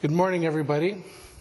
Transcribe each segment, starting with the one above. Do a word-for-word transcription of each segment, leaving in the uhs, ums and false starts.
Good morning, everybody.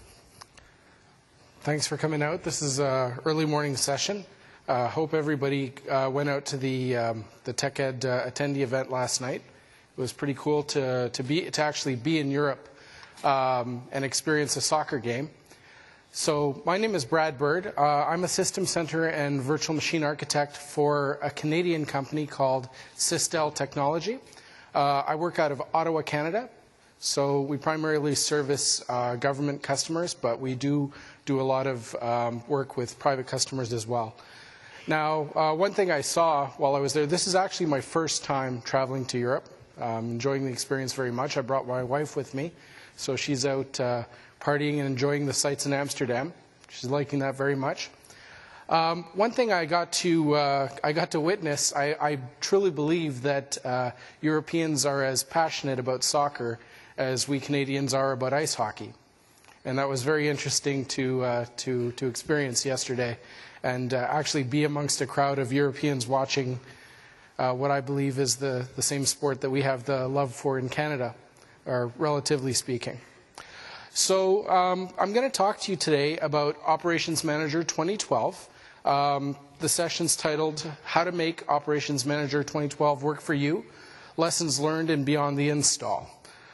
Thanks for coming out. This is an early morning session. Uh, hope everybody uh, went out to the um, the TechEd uh, attendee event last night. It was pretty cool to to be to actually be in Europe um, and experience a soccer game. So my name is Brad Bird. Uh, I'm a system center and virtual machine architect for a Canadian company called Sistel Technology. Uh, I work out of Ottawa, Canada. So we primarily service uh, government customers, but we do do a lot of um, work with private customers as well. Now, uh, one thing I saw while I was there, this is actually my first time traveling to Europe. I'm enjoying the experience very much. I brought my wife with me, so she's out uh, partying and enjoying the sights in Amsterdam. She's liking that very much. Um, one thing I got to uh, I got to witness, I, I truly believe that uh, Europeans are as passionate about soccer as we Canadians are about ice hockey. And that was very interesting to, uh, to, to experience yesterday and uh, actually be amongst a crowd of Europeans watching uh, what I believe is the, the same sport that we have the love for in Canada, or relatively speaking. So um, I'm going to talk to you today about Operations Manager twenty twelve. Um, the session's titled, How to Make Operations Manager twenty twelve Work for You, Lessons Learned and Beyond the Install.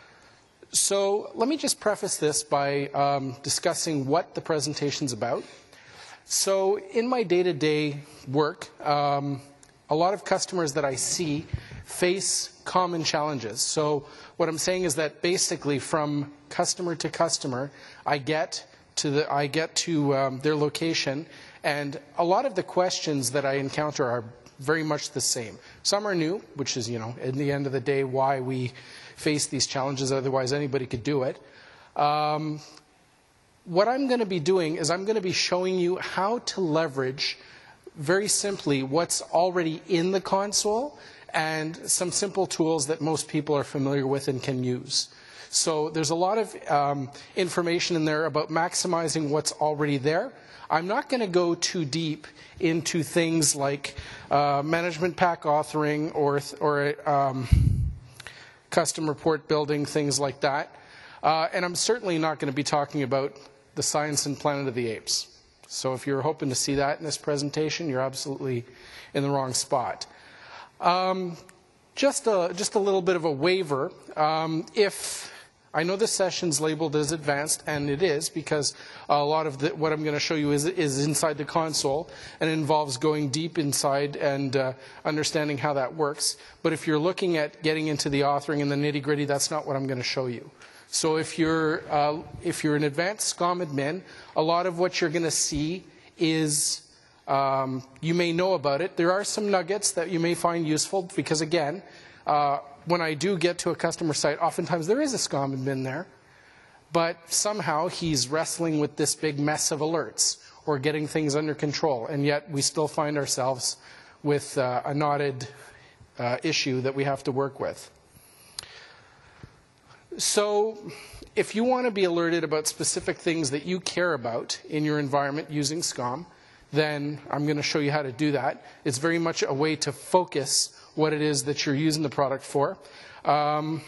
So let me just preface this by um, discussing what the presentation's about. So in my day-to-day work, um, a lot of customers that I see face common challenges. So what I'm saying is that basically from customer to customer, I get to, the, I get to um, their location, and a lot of the questions that I encounter are very much the same. Some are new, which is, you know, in the end of the day, why we face these challenges, otherwise anybody could do it. Um, what I'm going to be doing is I'm going to be showing you how to leverage, very simply, what's already in the console and some simple tools that most people are familiar with and can use. So there's a lot of um, information in there about maximizing what's already there. I'm not going to go too deep into things like uh, management pack authoring or, or um, custom report building, things like that. Uh, and I'm certainly not going to be talking about the science and Planet of the Apes. So if you're hoping to see that in this presentation, you're absolutely in the wrong spot. Um, just, a, just a little bit of a waiver. Um, if I know this session's labeled as advanced, and it is, because a lot of the, what I'm going to show you is, is inside the console, and it involves going deep inside and uh, understanding how that works. But if you're looking at getting into the authoring and the nitty-gritty, that's not what I'm going to show you. So if you're, uh, if you're an advanced SCOM admin, a lot of what you're going to see is, um, you may know about it. There are some nuggets that you may find useful, because again, uh, when I do get to a customer site, oftentimes there is a SCOM admin there, but somehow he's wrestling with this big mess of alerts or getting things under control, and yet we still find ourselves with uh, a knotted uh, issue that we have to work with. So if you want to be alerted about specific things that you care about in your environment using SCOM, then I'm going to show you how to do that. It's very much a way to focus what it is that you're using the product for. Um,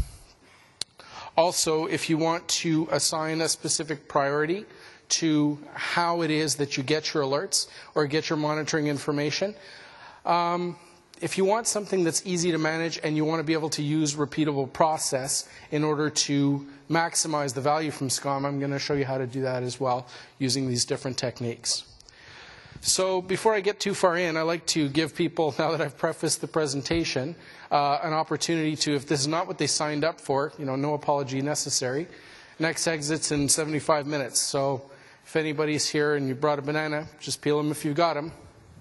also, if you want to assign a specific priority to how it is that you get your alerts or get your monitoring information, um, if you want something that's easy to manage and you want to be able to use repeatable process in order to maximize the value from SCOM, I'm going to show you how to do that as well using these different techniques. So before I get too far in, I like to give people, now that I've prefaced the presentation, uh, an opportunity to, if this is not what they signed up for, you know, no apology necessary. Next exit's in seventy-five minutes. So if anybody's here and you brought a banana, just peel them if you got them.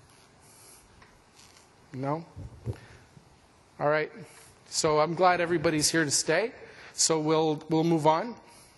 No? All right. So I'm glad everybody's here to stay. So we'll, we'll move on.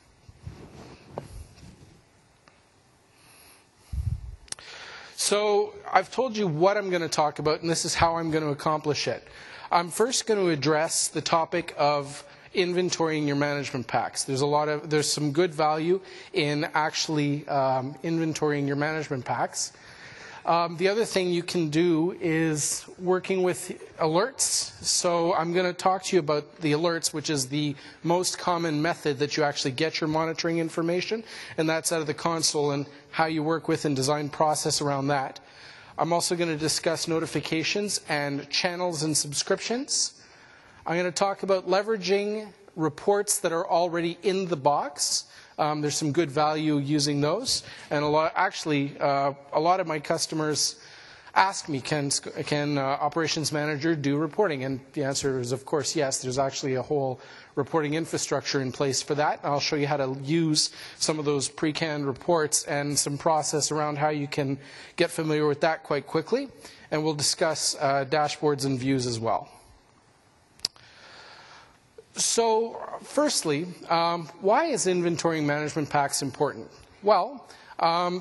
So I've told you what I'm going to talk about, and this is how I'm going to accomplish it. I'm first going to address the topic of inventorying your management packs. There's a lot of, there's some good value in actually um, inventorying your management packs. Um, the other thing you can do is working with alerts. So I'm going to talk to you about the alerts, which is the most common method that you actually get your monitoring information, and that's out of the console and how you work with and design process around that. I'm also going to discuss notifications and channels and subscriptions. I'm going to talk about leveraging reports that are already in the box. Um, there's some good value using those, and a lot. Actually, uh, a lot of my customers ask me, "Can can uh, Operations Manager do reporting?" And the answer is, of course, yes. There's actually a whole reporting infrastructure in place for that. I'll show you how to use some of those pre-canned reports and some process around how you can get familiar with that quite quickly. And we'll discuss uh, dashboards and views as well. So, firstly, um, why is inventory management packs important? Well, um,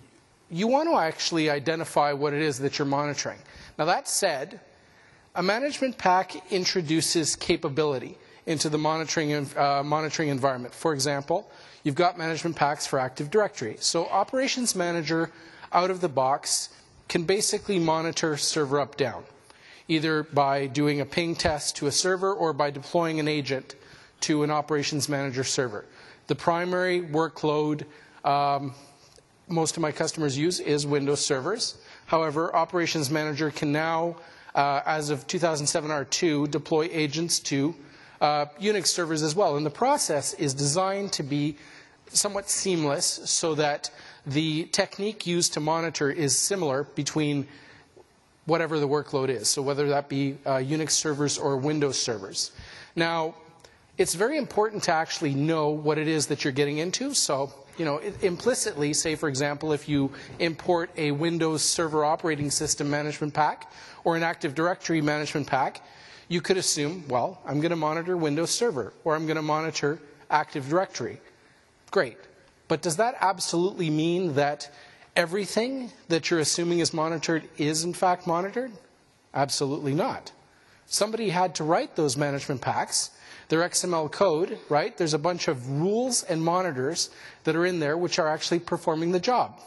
you want to actually identify what it is that you're monitoring. Now, that said, a management pack introduces capability into the monitoring, uh, monitoring environment. For example, you've got management packs for Active Directory. So, Operations Manager, out of the box, can basically monitor server up-down, either by doing a ping test to a server or by deploying an agent to an Operations Manager server. The primary workload um, most of my customers use is Windows servers. However, Operations Manager can now, uh, as of two thousand seven R two, deploy agents to uh, Unix servers as well. And the process is designed to be somewhat seamless so that the technique used to monitor is similar between whatever the workload is, so whether that be uh, Unix servers or Windows servers. Now, it's very important to actually know what it is that you're getting into. So, you know, it, implicitly, say for example, if you import a Windows Server Operating System management pack or an Active Directory management pack, you could assume, well, I'm going to monitor Windows Server or I'm going to monitor Active Directory. Great. But does that absolutely mean that everything that you're assuming is monitored is in fact monitored? Absolutely not. Somebody had to write those management packs. They're X M L code, right? There's a bunch of rules and monitors that are in there which are actually performing the job.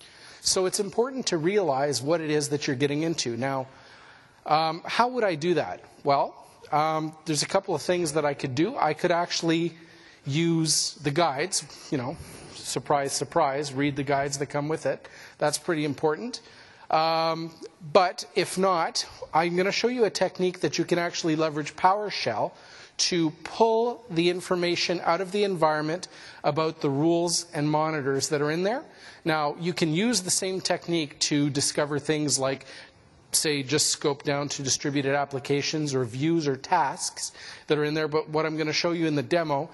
So it's important to realize what it is that you're getting into. Now, um, how would I do that? Well, um, there's a couple of things that I could do. I could actually use the guides, you know, surprise, surprise, read the guides that come with it. That's pretty important. Um, but if not, I'm going to show you a technique that you can actually leverage PowerShell to pull the information out of the environment about the rules and monitors that are in there. Now, you can use the same technique to discover things like, say, just scope down to distributed applications or views or tasks that are in there. But what I'm going to show you in the demo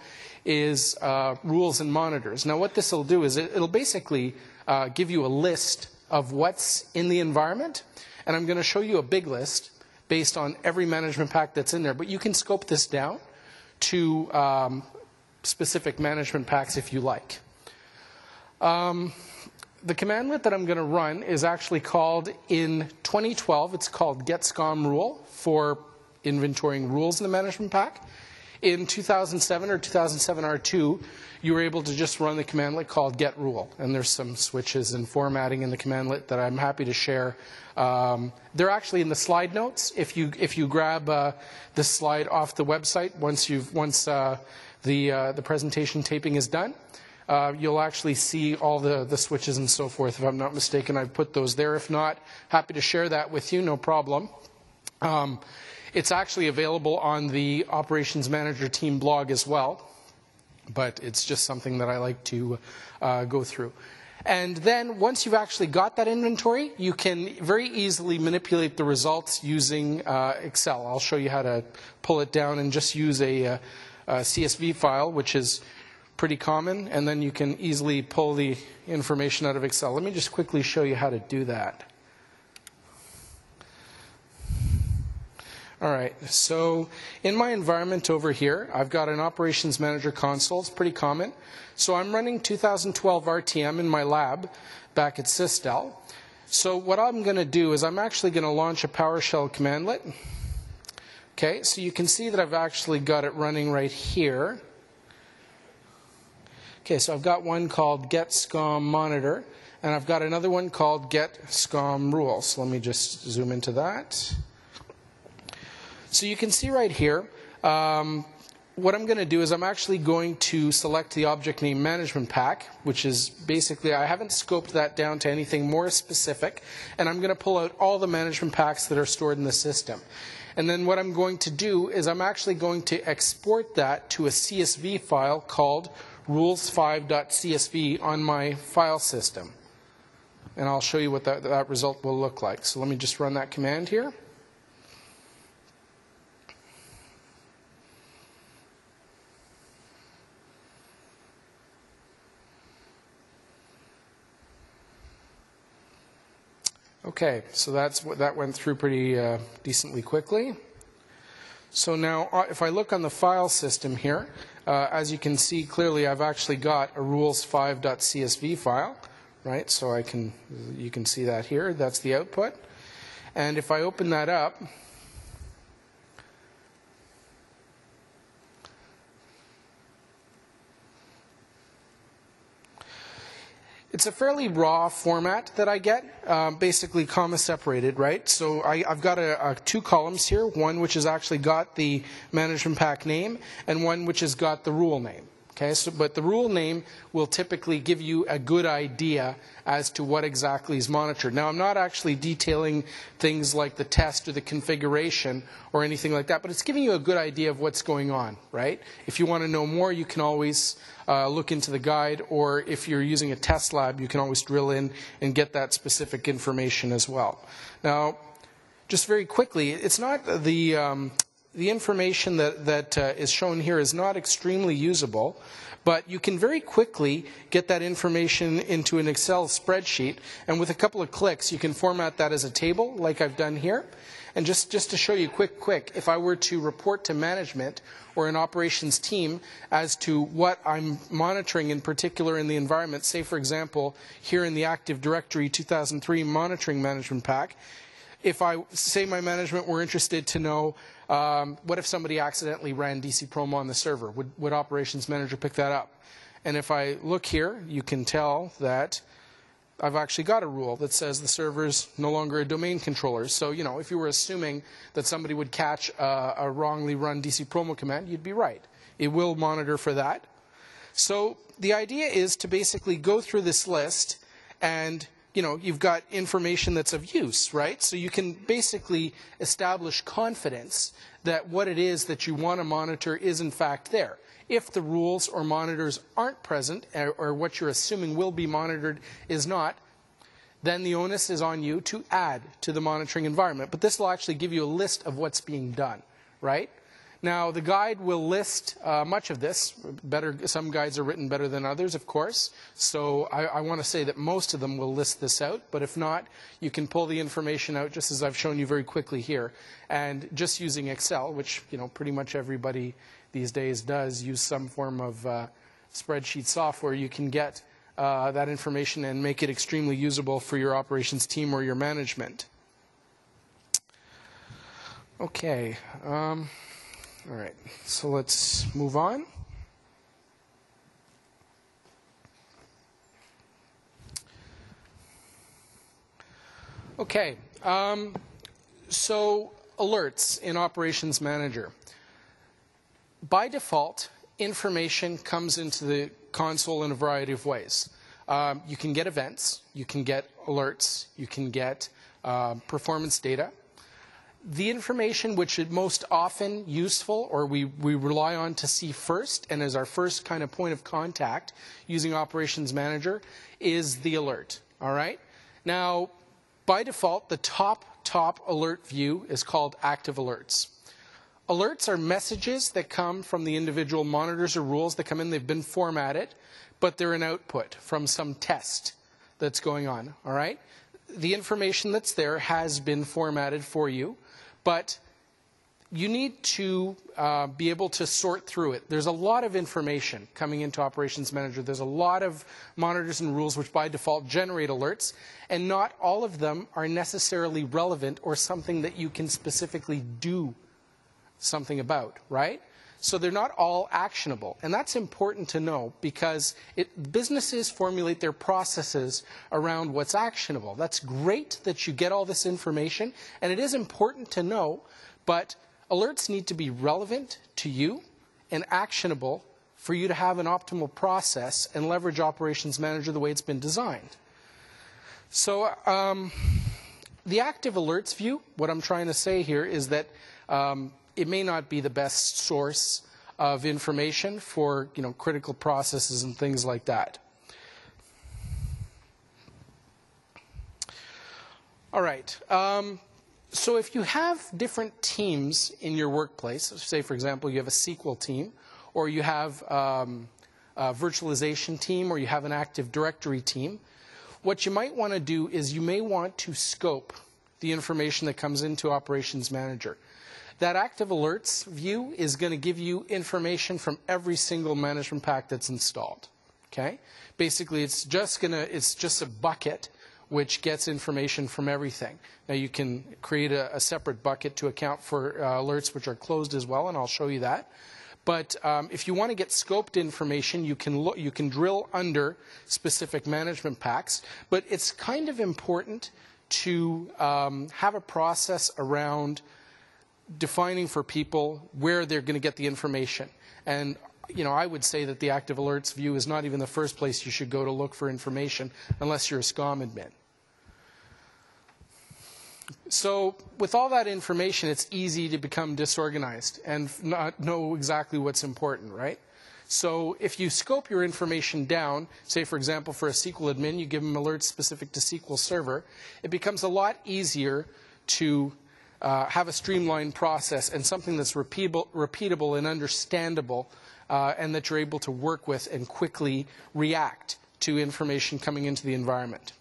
is uh, rules and monitors. Now, what this will do is it, it'll basically uh, give you a list of what's in the environment, and I'm going to show you a big list based on every management pack that's in there. But you can scope this down to um, specific management packs if you like. Um, the commandlet that I'm going to run is actually called, in twenty twelve, it's called getscom rule for inventorying rules in the management pack. In two thousand seven or two thousand seven R two, you were able to just run the commandlet called getRule. And there's some switches and formatting in the commandlet that I'm happy to share. Um, they're actually in the slide notes. If you if you grab uh, this slide off the website, once you've once uh, the uh, the presentation taping is done, uh, you'll actually see all the the switches and so forth. If I'm not mistaken, I've put those there. If not, happy to share that with you. No problem. Um, It's actually available on the Operations Manager team blog as well, but it's just something that I like to uh, go through. And then once you've actually got that inventory, you can very easily manipulate the results using uh, Excel. I'll show you how to pull it down and just use a, a C S V file, which is pretty common, and then you can easily pull the information out of Excel. Let me just quickly show you how to do that. All right, so in my environment over here, I've got an Operations Manager console. It's pretty common. So I'm running two thousand twelve R T M in my lab back at Sistel. So what I'm going to do is I'm actually going to launch a PowerShell commandlet. Okay, so you can see that I've actually got it running right here. Okay, so I've got one called getscom monitor, And I've got another one called get scom rules. Let me just zoom into that. So you can see right here, um, what I'm going to do is I'm actually going to select the object name management pack, which is basically, I haven't scoped that down to anything more specific, and I'm going to pull out all the management packs that are stored in the system. And then what I'm going to do is I'm actually going to export that to a C S V file called rules five dot C S V on my file system. And I'll show you what that, that result will look like. So let me just run that command here. Okay, so that's what that went through pretty uh, decently quickly. So now, uh, if I look on the file system here, uh, as you can see clearly, I've actually got a rules five dot C S V file, right? So I can, you can see that here. That's the output. And if I open that up, it's a fairly raw format that I get, um, basically comma separated, right? So I, I've got a, a two columns here, one which has actually got the management pack name and one which has got the rule name. Okay, so, but the rule name will typically give you a good idea as to what exactly is monitored. Now, I'm not actually detailing things like the test or the configuration or anything like that, but it's giving you a good idea of what's going on, right? If you want to know more, you can always uh, look into the guide, or if you're using a test lab, you can always drill in and get that specific information as well. Now, just very quickly, it's not the... Um, The information that, that uh, is shown here is not extremely usable, but you can very quickly get that information into an Excel spreadsheet, and with a couple of clicks you can format that as a table like I've done here. And just, just to show you quick, quick, if I were to report to management or an operations team as to what I'm monitoring in particular in the environment, say for example here in the Active Directory two thousand three monitoring management pack, if I say my management were interested to know um, what if somebody accidentally ran D C Promo on the server, would, would operations manager pick that up? And if I look here, you can tell that I've actually got a rule that says the server's no longer a domain controller. So, you know, if you were assuming that somebody would catch a, a wrongly run D C Promo command, you'd be right. It will monitor for that. So the idea is to basically go through this list and, you know, you've got information that's of use, right? So you can basically establish confidence that what it is that you want to monitor is in fact there. If the rules or monitors aren't present, or, or what you're assuming will be monitored is not, then the onus is on you to add to the monitoring environment. But this will actually give you a list of what's being done, right? Now, the guide will list uh, much of this. Better, some guides are written better than others, of course. So I, I want to say that most of them will list this out. But if not, you can pull the information out just as I've shown you very quickly here. And just using Excel, which you know pretty much everybody these days does use some form of uh, spreadsheet software, you can get uh, that information and make it extremely usable for your operations team or your management. Okay. Um, All right, so let's move on. Okay, um, so alerts in Operations Manager. By default, information comes into the console in a variety of ways. Um, you can get events, you can get alerts, you can get uh, performance data. The information which is most often useful or we, we rely on to see first and as our first kind of point of contact using Operations Manager is the alert. All right? Now, by default, the top, top alert view is called Active Alerts. Alerts are messages that come from the individual monitors or rules that come in. They've been formatted, but they're an output from some test that's going on. All right? The information that's there has been formatted for you. But you need to uh, be able to sort through it. There's a lot of information coming into Operations Manager. There's a lot of monitors and rules which by default generate alerts, and not all of them are necessarily relevant or something that you can specifically do something about, right? So they're not all actionable. And that's important to know because it, businesses formulate their processes around what's actionable. That's great that you get all this information, and it is important to know, but alerts need to be relevant to you and actionable for you to have an optimal process and leverage Operations Manager the way it's been designed. So um, the active alerts view, what I'm trying to say here is that um, it may not be the best source of information for, you know, critical processes and things like that. All right. Um, so if you have different teams in your workplace, say, for example, you have a S Q L team, or you have um, a virtualization team, or you have an Active Directory team, what you might want to do is you may want to scope the information that comes into Operations Manager. That Active Alerts view is going to give you information from every single management pack that's installed. Okay? Basically, it's just going to, it's just a bucket which gets information from everything. Now, you can create a, a separate bucket to account for uh, alerts which are closed as well, and I'll show you that. But um, if you want to get scoped information, you can look, you can drill under specific management packs. But it's kind of important to um, have a process around defining for people where they're going to get the information. And you know, I would say that the Active Alerts view is not even the first place you should go to look for information unless you're a SCOM admin. So with all that information, it's easy to become disorganized and not know exactly what's important, right? So if you scope your information down, say, for example, for a S Q L admin, you give them alerts specific to S Q L Server, it becomes a lot easier to uh, have a streamlined process and something that's repeatable, repeatable and understandable, uh, and that you're able to work with and quickly react to information coming into the environment.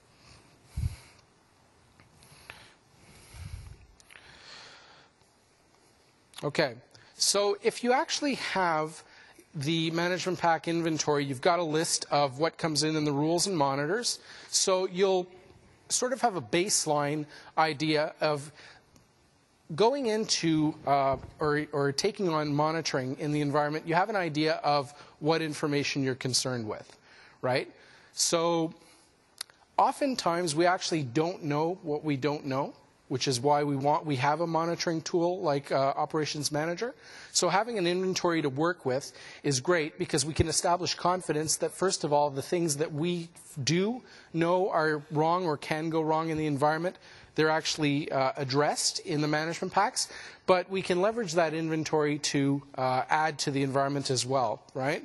Okay, so if you actually have the management pack inventory, you've got a list of what comes in in the rules and monitors. So you'll sort of have a baseline idea of going into uh, or, or taking on monitoring in the environment. You have an idea of what information you're concerned with, right? So oftentimes we actually don't know what we don't know, which is why we want we have a monitoring tool like uh, Operations Manager. So having an inventory to work with is great because we can establish confidence that, first of all, the things that we do know are wrong or can go wrong in the environment, they're actually uh, addressed in the management packs. But we can leverage that inventory to uh, add to the environment as well, right?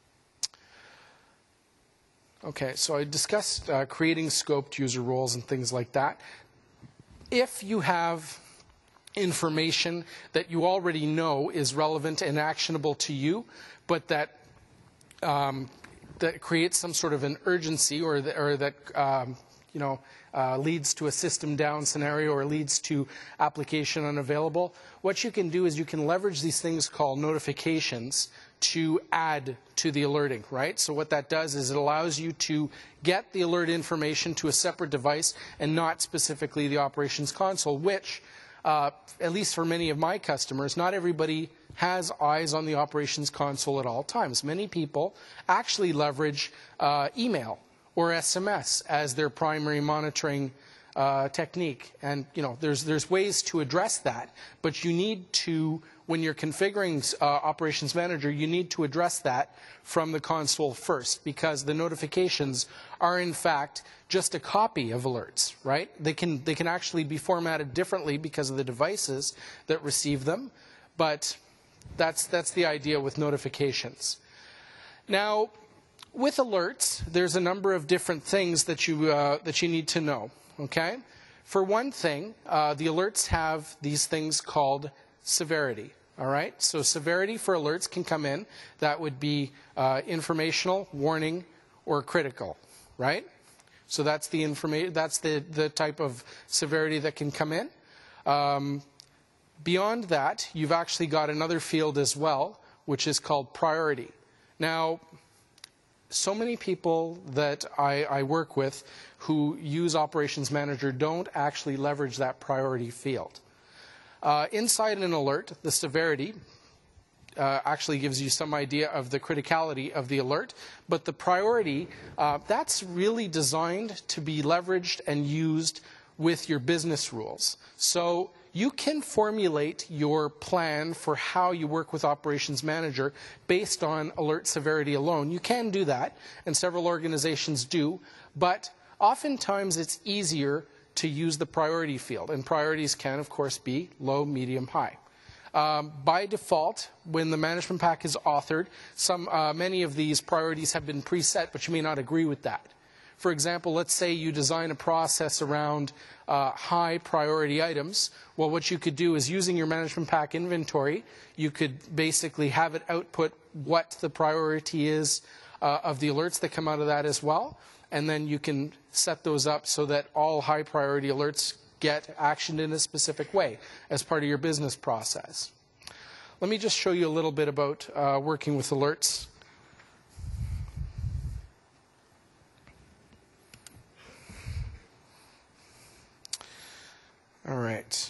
Okay, so I discussed uh, creating scoped user roles and things like that. If you have information that you already know is relevant and actionable to you, but that um, that creates some sort of an urgency, or, the, or that um, you know uh, leads to a system down scenario or leads to application unavailable, what you can do is you can leverage these things called notifications to add to the alerting, right? So what that does is it allows you to get the alert information to a separate device and not specifically the operations console, which, uh, at least for many of my customers, not everybody has eyes on the operations console at all times. Many people actually leverage uh, email or S M S as their primary monitoring uh, technique. And you know, there's, there's ways to address that, but you need to, when you're configuring uh, Operations Manager, you need to address that from the console first, because the notifications are in fact just a copy of alerts, right? They can, they can actually be formatted differently because of the devices that receive them, but that's, that's the idea with notifications. Now, with alerts, there's a number of different things that you, uh, that you need to know, okay? For one thing, uh, the alerts have these things called severity. All right, so severity for alerts can come in. That would be uh, informational, warning, or critical, right? So that's the information. That's the the type of severity that can come in. Um, beyond that, you've actually got another field as well, which is called priority. Now, so many people that I, I work with who use Operations Manager don't actually leverage that priority field. Uh, inside an alert, the severity uh, actually gives you some idea of the criticality of the alert. But the priority, uh, that's really designed to be leveraged and used with your business rules. So you can formulate your plan for how you work with Operations Manager based on alert severity alone. You can do that, and several organizations do, but oftentimes it's easier to use the priority field, and priorities can, of course, be low, medium, high. Um, by default, when the management pack is authored, some, uh, many of these priorities have been preset, but you may not agree with that. For example, let's say you design a process around uh, high priority items. Well, what you could do is, using your management pack inventory, you could basically have it output what the priority is uh, of the alerts that come out of that as well. And then you can set those up so that all high priority alerts get actioned in a specific way as part of your business process. Let me just show you a little bit about uh, working with alerts. All right.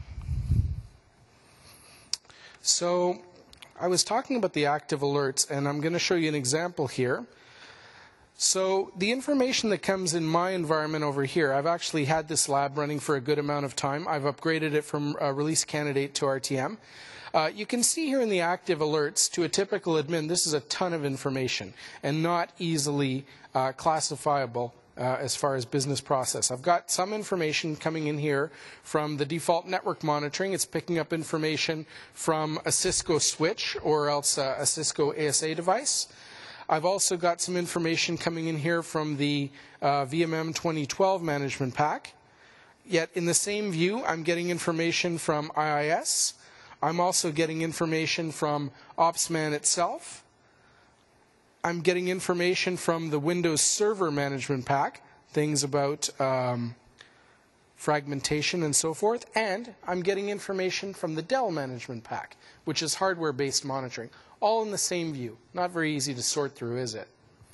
So I was talking about the active alerts, and I'm going to show you an example here. So the information that comes in my environment over here, I've actually had this lab running for a good amount of time. I've upgraded it from uh, release candidate to R T M. Uh, you can see here in the active alerts, to a typical admin, this is a ton of information and not easily uh, classifiable uh, as far as business process. I've got some information coming in here from the default network monitoring. It's picking up information from a Cisco switch or else uh, a Cisco A S A device. I've also got some information coming in here from the uh, V M M twenty twelve management pack. Yet in the same view, I'm getting information from I I S. I'm also getting information from OpsMan itself. I'm getting information from the Windows Server management pack, things about um, fragmentation and so forth. And I'm getting information from the Dell management pack, which is hardware-based monitoring. All in the same view. Not very easy to sort through, is it?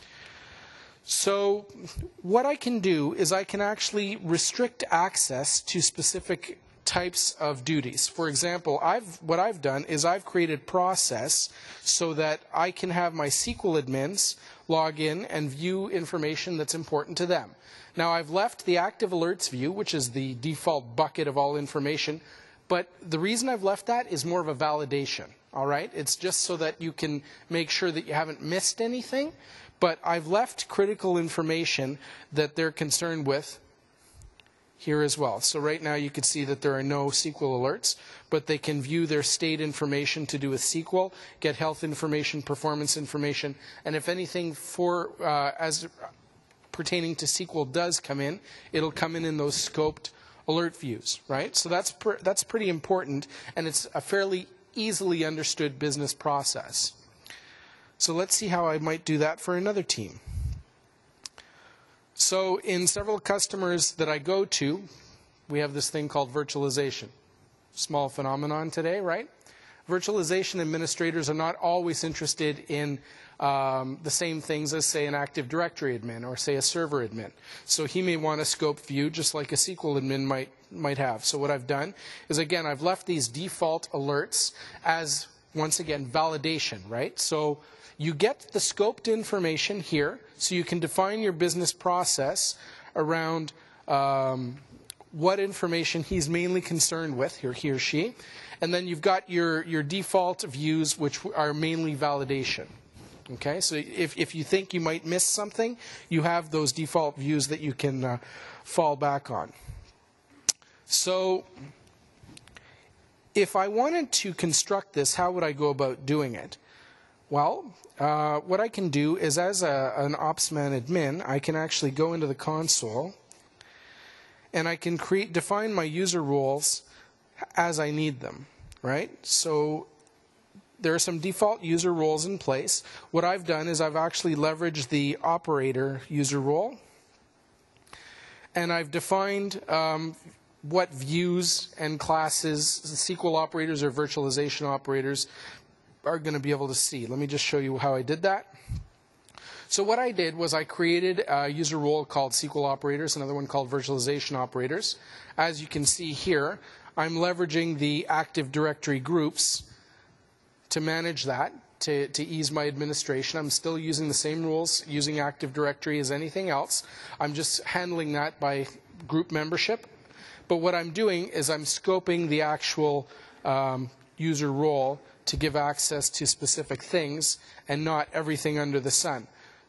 So what I can do is I can actually restrict access to specific types of duties. For example, I've, what I've done is I've created process so that I can have my S Q L admins log in and view information that's important to them. Now, I've left the active alerts view, which is the default bucket of all information, but the reason I've left that is more of a validation. All right? It's just so that you can make sure that you haven't missed anything. But I've left critical information that they're concerned with here as well. So right now you can see that there are no S Q L alerts, but they can view their state information to do with S Q L, get health information, performance information, and if anything for uh, as pertaining to S Q L does come in, it'll come in in those scoped alert views, right? So that's pr that's pretty important, and it's a fairly easily understood business process. So let's see how I might do that for another team. So in several customers that I go to, we have this thing called virtualization. Small phenomenon today, right? Virtualization administrators are not always interested in um, the same things as, say, an Active Directory admin or, say, a server admin. So he may want a scope view just like a S Q L admin might, might have. So what I've done is, again, I've left these default alerts as, once again, validation, right? So you get the scoped information here, so you can define your business process around um, what information he's mainly concerned with, or he or she. And then you've got your, your default views, which are mainly validation. Okay, so if, if you think you might miss something, you have those default views that you can uh, fall back on. So if I wanted to construct this, how would I go about doing it? Well, uh, what I can do is, as a, an OpsMan admin, I can actually go into the console and I can create, define my user roles as I need them, right? So there are some default user roles in place. What I've done is I've actually leveraged the operator user role, and I've defined um, what views and classes, S Q L operators or virtualization operators, are going to be able to see. Let me just show you how I did that. So what I did was I created a user role called S Q L operators, another one called virtualization operators. As you can see here, I'm leveraging the Active Directory groups to manage that, to, to ease my administration. I'm still using the same rules, using Active Directory as anything else. I'm just handling that by group membership. But what I'm doing is I'm scoping the actual um, user role to give access to specific things and not everything under the sun.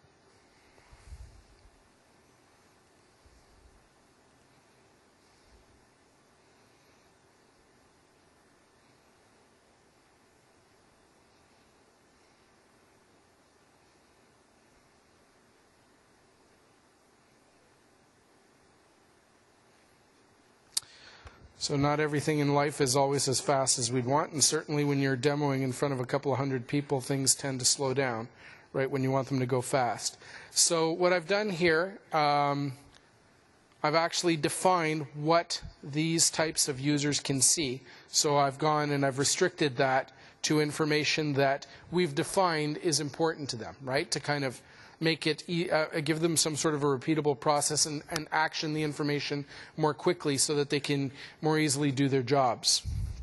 So not everything in life is always as fast as we'd want, and certainly when you're demoing in front of a couple of hundred people, things tend to slow down, right, when you want them to go fast. So what I've done here, um, I've actually defined what these types of users can see. So I've gone and I've restricted that to information that we've defined is important to them, right, to kind of make it, uh, give them some sort of a repeatable process and, and action the information more quickly so that they can more easily do their jobs.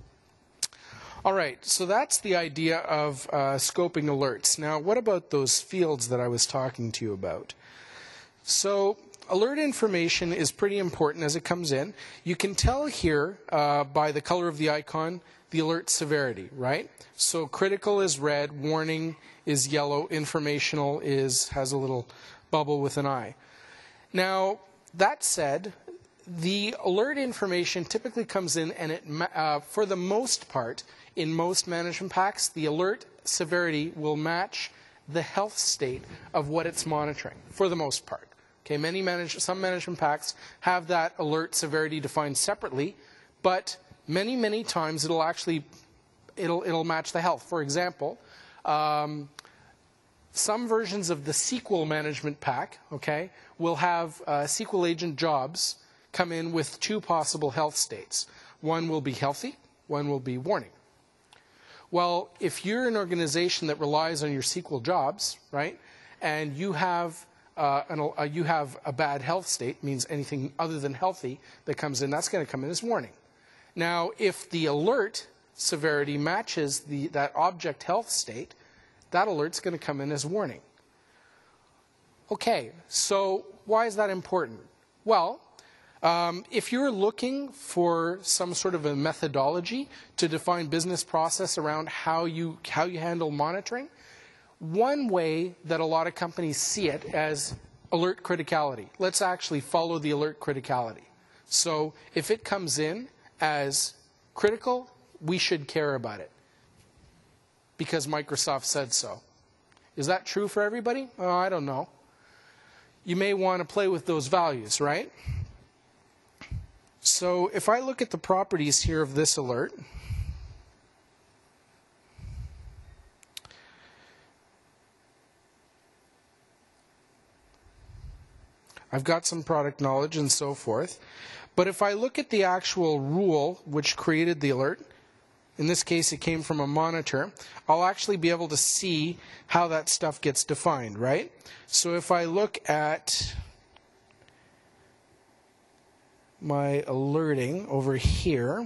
All right, so that's the idea of uh, scoping alerts. Now, what about those fields that I was talking to you about? So alert information is pretty important as it comes in. You can tell here uh, by the color of the icon the alert severity, right? So critical is red, warning is yellow, informational is has a little bubble with an eye. Now, that said, the alert information typically comes in, and it, uh, for the most part, in most management packs, the alert severity will match the health state of what it's monitoring, for the most part. Okay, many manage some management packs have that alert severity defined separately, but many, many times it'll actually it'll it'll match the health. For example, um, some versions of the S Q L management pack, okay, will have uh, S Q L agent jobs come in with two possible health states. One will be healthy, one will be warning. Well, if you're an organization that relies on your S Q L jobs, right, and you have uh, an, uh, you have a bad health state, means anything other than healthy that comes in, that's going to come in as warning. Now, if the alert severity matches the, that object health state, that alert's going to come in as warning. Okay, so why is that important? Well, um, if you're looking for some sort of a methodology to define business process around how you, how you handle monitoring, one way that a lot of companies see it as alert criticality. Let's actually follow the alert criticality. So if it comes in as critical, we should care about it because Microsoft said so. Is that true for everybody? Oh, I don't know. You may want to play with those values, right? So if I look at the properties here of this alert, I've got some product knowledge and so forth. But if I look at the actual rule which created the alert, in this case it came from a monitor, I'll actually be able to see how that stuff gets defined, right? So if I look at my alerting over here,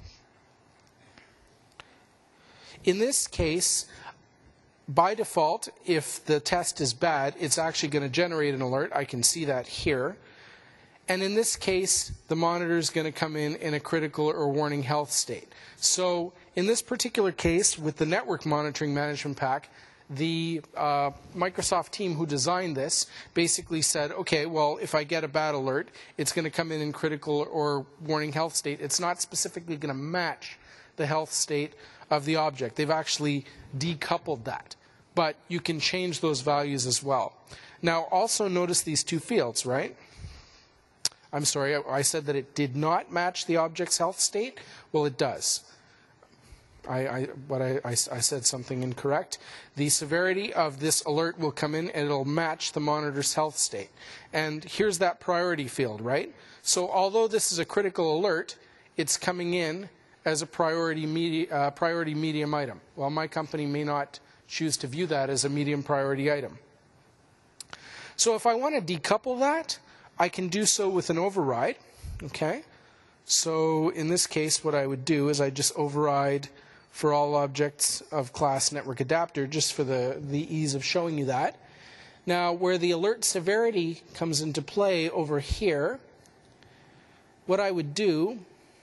in this case, by default, if the test is bad, it's actually going to generate an alert. I can see that here. And in this case, the monitor is going to come in in a critical or warning health state. So in this particular case, with the network monitoring management pack, the uh, Microsoft team who designed this basically said, okay, well, if I get a bad alert, it's going to come in in critical or warning health state. It's not specifically going to match the health state of the object. They've actually decoupled that. But you can change those values as well. Now, also notice these two fields, right? I'm sorry, I said that it did not match the object's health state. Well, it does. I, I, what I, I, I said something incorrect. The severity of this alert will come in and it'll match the monitor's health state. And here's that priority field, right? So although this is a critical alert, it's coming in as a priority, medi uh, priority medium item. Well, my company may not choose to view that as a medium priority item. So if I want to decouple that, I can do so with an override. Okay? So in this case, what I would do is I just override for all objects of class network adapter, just for the, the ease of showing you that. Now, where the alert severity comes into play over here, what I would do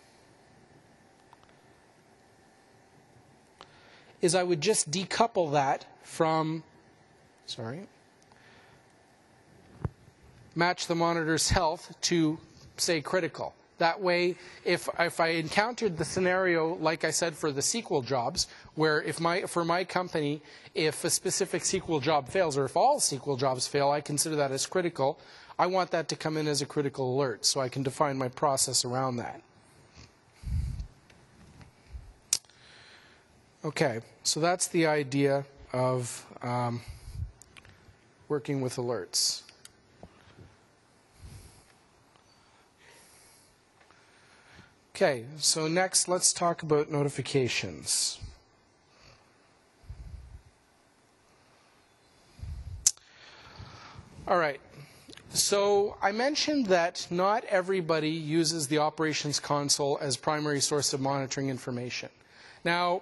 is I would just decouple that from, sorry, match the monitor's health to, say, critical. That way, if, if I encountered the scenario, like I said, for the S Q L jobs, where if my, for my company, if a specific S Q L job fails, or if all S Q L jobs fail, I consider that as critical. I want that to come in as a critical alert, so I can define my process around that. Okay, so that's the idea of um, working with alerts. Okay, so next let's talk about notifications. All right, so I mentioned that not everybody uses the operations console as primary source of monitoring information. Now,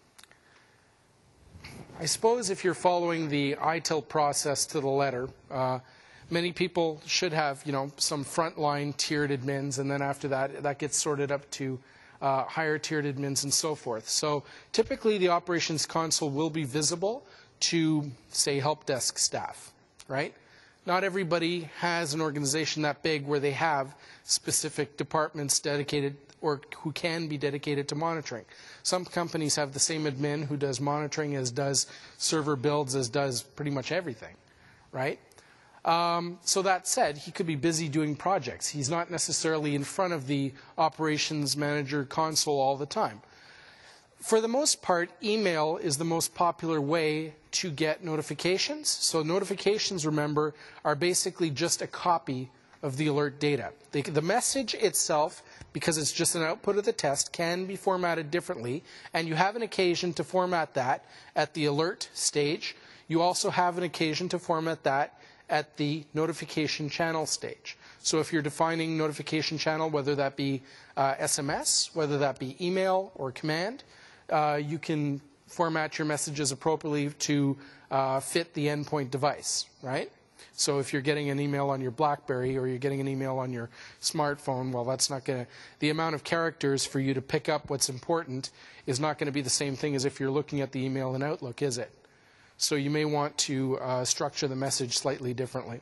I suppose if you're following the I T I L process to the letter, uh, many people should have, you know, some frontline tiered admins, and then after that, that gets sorted up to uh, higher tiered admins and so forth. So typically, the operations console will be visible to, say, help desk staff, right? Not everybody has an organization that big where they have specific departments dedicated or who can be dedicated to monitoring. Some companies have the same admin who does monitoring as does server builds, as does pretty much everything, right? Um, so that said, he could be busy doing projects. He's not necessarily in front of the operations manager console all the time. For the most part, email is the most popular way to get notifications. So notifications, remember, are basically just a copy of the alert data. They, the message itself, because it's just an output of the test, can be formatted differently, and you have an occasion to format that at the alert stage. You also have an occasion to format that at the notification channel stage. So if you're defining notification channel, whether that be uh, S M S, whether that be email or command, uh, you can format your messages appropriately to uh, fit the endpoint device, right? So if you're getting an email on your BlackBerry or you're getting an email on your smartphone, well, that's not going to, the amount of characters for you to pick up what's important is not going to be the same thing as if you're looking at the email in Outlook, is it? So you may want to uh, structure the message slightly differently.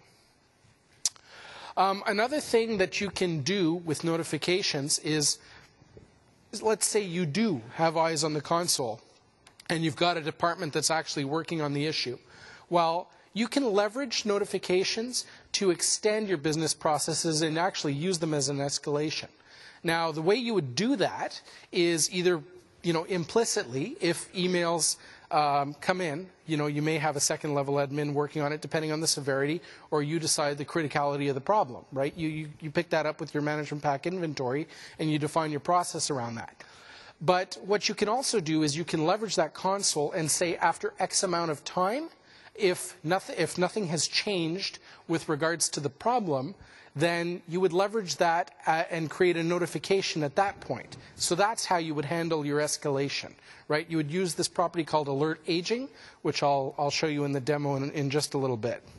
Um, another thing that you can do with notifications is, is, let's say you do have eyes on the console and you've got a department that's actually working on the issue. Well, you can leverage notifications to extend your business processes and actually use them as an escalation. Now, the way you would do that is either, you know, implicitly, if emails um, come in, you know, you may have a second level admin working on it depending on the severity, or you decide the criticality of the problem, right? You, you, you pick that up with your management pack inventory and you define your process around that. But what you can also do is you can leverage that console and say after X amount of time, if nothing, if nothing has changed with regards to the problem, then you would leverage that uh, and create a notification at that point. So that's how you would handle your escalation, right? You would use this property called alert aging, which I'll, I'll show you in the demo in, in just a little bit.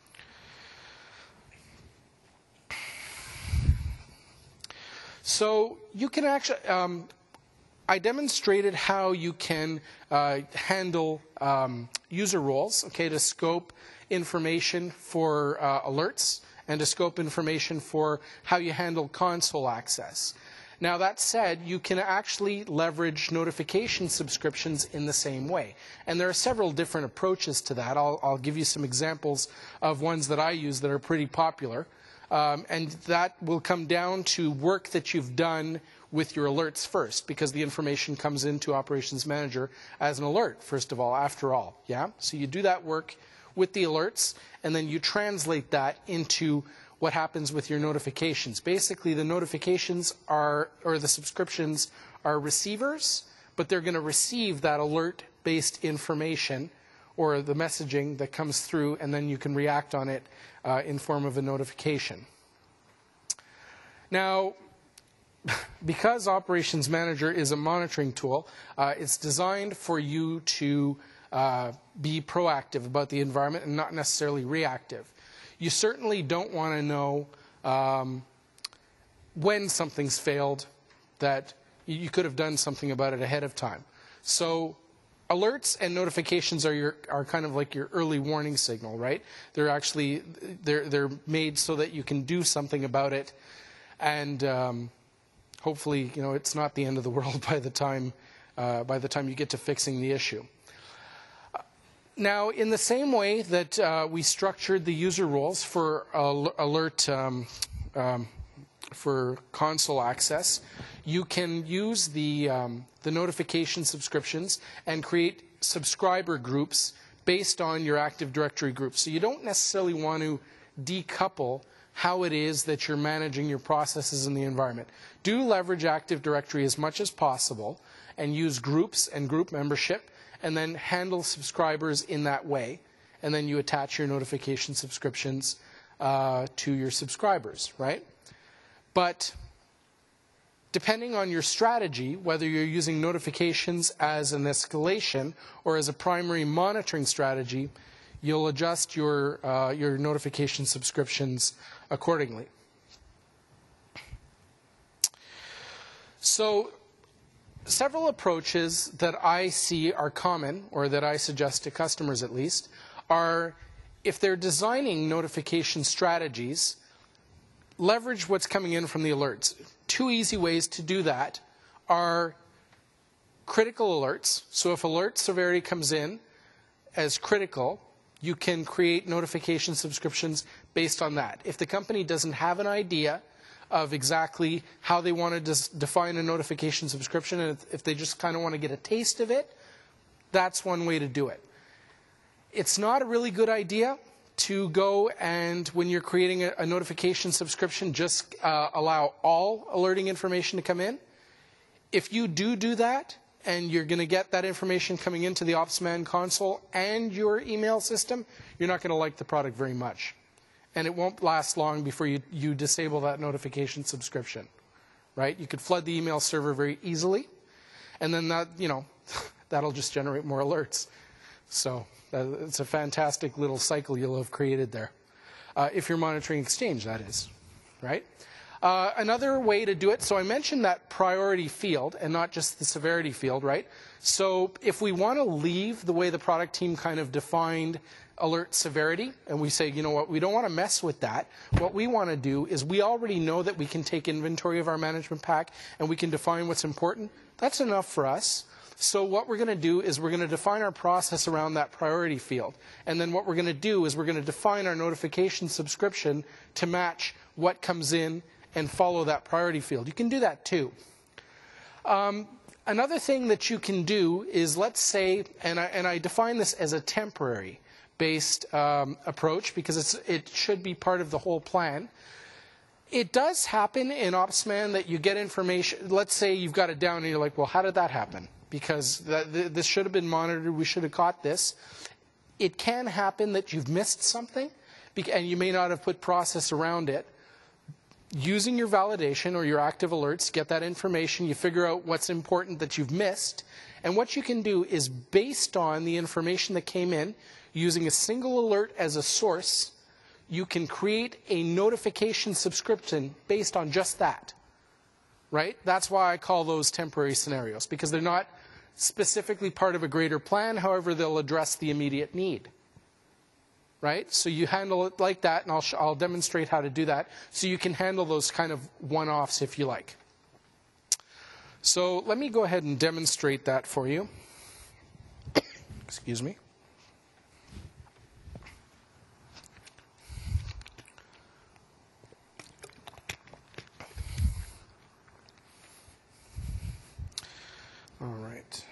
So you can actually, um, I demonstrated how you can uh, handle um, user roles, okay, to scope information for uh, alerts and to scope information for how you handle console access. Now, that said, you can actually leverage notification subscriptions in the same way. And there are several different approaches to that. I'll, I'll give you some examples of ones that I use that are pretty popular. Um, and that will come down to work that you've done with your alerts first, because the information comes into Operations Manager as an alert, first of all, after all. Yeah? So you do that work with the alerts, and then you translate that into what happens with your notifications. Basically, the notifications are, or the subscriptions are receivers, but they're going to receive that alert-based information or the messaging that comes through, and then you can react on it uh, in form of a notification. Now, because Operations Manager is a monitoring tool, uh, it's designed for you to uh, be proactive about the environment and not necessarily reactive. You certainly don't want to know um, when something's failed, that you could have done something about it ahead of time. So alerts and notifications are your are kind of like your early warning signal, right? They're actually they're they're made so that you can do something about it, and um, hopefully, you know, it's not the end of the world by the time uh, by the time you get to fixing the issue. Now, in the same way that uh, we structured the user roles for al alert um, um, for console access, you can use the um, the notification subscriptions and create subscriber groups based on your Active Directory group. So you don't necessarily want to decouple how it is that you're managing your processes in the environment. Do leverage Active Directory as much as possible and use groups and group membership, and then handle subscribers in that way. And then you attach your notification subscriptions uh, to your subscribers, right? But depending on your strategy, whether you're using notifications as an escalation or as a primary monitoring strategy, you'll adjust your, uh, your notification subscriptions accordingly. So, several approaches that I see are common, or that I suggest to customers at least, are if they're designing notification strategies, leverage what's coming in from the alerts. Two easy ways to do that are critical alerts. So if alert severity comes in as critical, you can create notification subscriptions based on that. If the company doesn't have an idea of exactly how they want to define a notification subscription, and if they just kind of want to get a taste of it, that's one way to do it. It's not a really good idea to go and, when you're creating a, a notification subscription, just uh, allow all alerting information to come in. If you do do that, and you're going to get that information coming into the OpsMan console and your email system, you're not going to like the product very much. And it won't last long before you, you disable that notification subscription, right? You could flood the email server very easily, and then that, you know, that'll just generate more alerts. So that, it's a fantastic little cycle you'll have created there. Uh, if you're monitoring Exchange, that is, right? Uh, another way to do it, so I mentioned that priority field and not just the severity field, right? So if we want to leave the way the product team kind of defined alert severity, and we say, you know what, we don't want to mess with that. What we want to do is, we already know that we can take inventory of our management pack and we can define what's important. That's enough for us. So what we're going to do is we're going to define our process around that priority field. And then what we're going to do is we're going to define our notification subscription to match what comes in and follow that priority field. You can do that too. Um, another thing that you can do is, let's say, and I, and I define this as a temporary based um, approach because it's, it should be part of the whole plan. It does happen in OpsMan that you get information. Let's say you've got it down and you're like, well, how did that happen? Because that, th this should have been monitored. We should have caught this. It can happen that you've missed something, and you may not have put process around it. Using your validation or your active alerts, get that information. You figure out what's important that you've missed. And what you can do is, based on the information that came in, using a single alert as a source, you can create a notification subscription based on just that, right? That's why I call those temporary scenarios, because they're not specifically part of a greater plan. However, they'll address the immediate need, right? So you handle it like that, and I'll, sh I'll demonstrate how to do that. So you can handle those kind of one-offs if you like. So let me go ahead and demonstrate that for you. Excuse me. All right.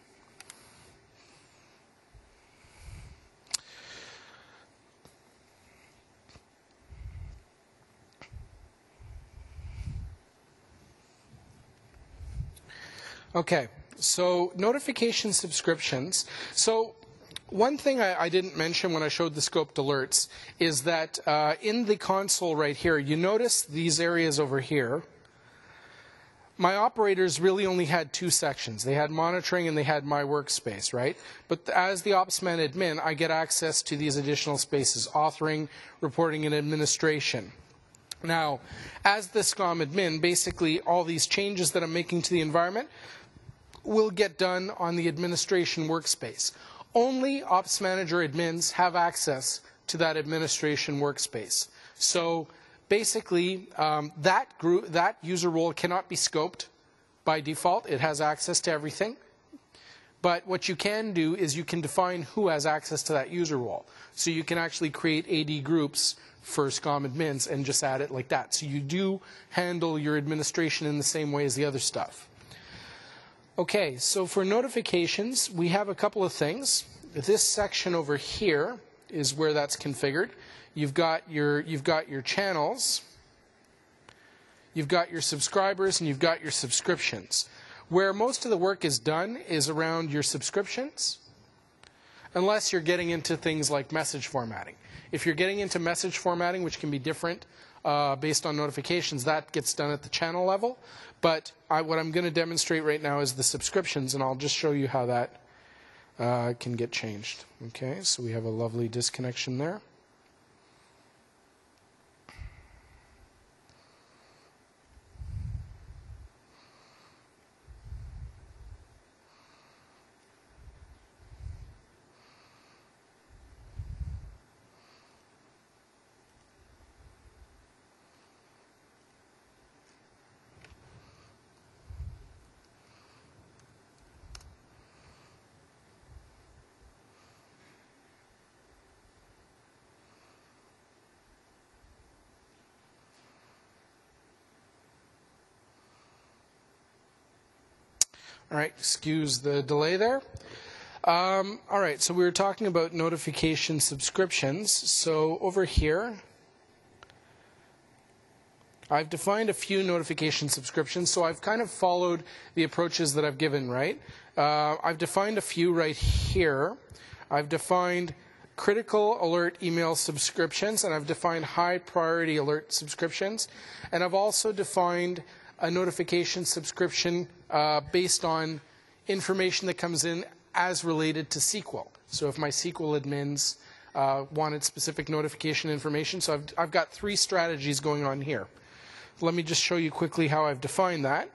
Okay, so notification subscriptions. So one thing I, I didn't mention when I showed the scoped alerts is that uh, in the console right here, you notice these areas over here. my operators really only had two sections. They had monitoring and they had my workspace, right? But as the OpsMan admin, I get access to these additional spaces, authoring, reporting, and administration. Now, as the SCOM admin, basically all these changes that I'm making to the environment will get done on the administration workspace. Only Ops Manager admins have access to that administration workspace. So basically, um, that group, that user role cannot be scoped by default. It has access to everything. But what you can do is you can define who has access to that user role. So you can actually create A D groups for SCOM admins and just add it like that. So you do handle your administration in the same way as the other stuff. Okay, so for notifications, we have a couple of things. This section over here is where that's configured. You've got your you've got your channels, you've got your subscribers, and you've got your subscriptions. Where most of the work is done is around your subscriptions, unless you're getting into things like message formatting. If you're getting into message formatting, which can be different uh, based on notifications, that gets done at the channel level. But I, what I'm going to demonstrate right now is the subscriptions, and I'll just show you how that uh, can get changed. Okay, so we have a lovely disconnection there. All right, excuse the delay there. Um, all right, so we were talking about notification subscriptions. So over here, I've defined a few notification subscriptions. So I've kind of followed the approaches that I've given, right? Uh, I've defined a few right here. I've defined critical alert email subscriptions, and I've defined high priority alert subscriptions. And I've also defined a notification subscription uh, based on information that comes in as related to S Q L. So if my S Q L admins uh, wanted specific notification information. So I've, I've got three strategies going on here. Let me just show you quickly how I've defined that.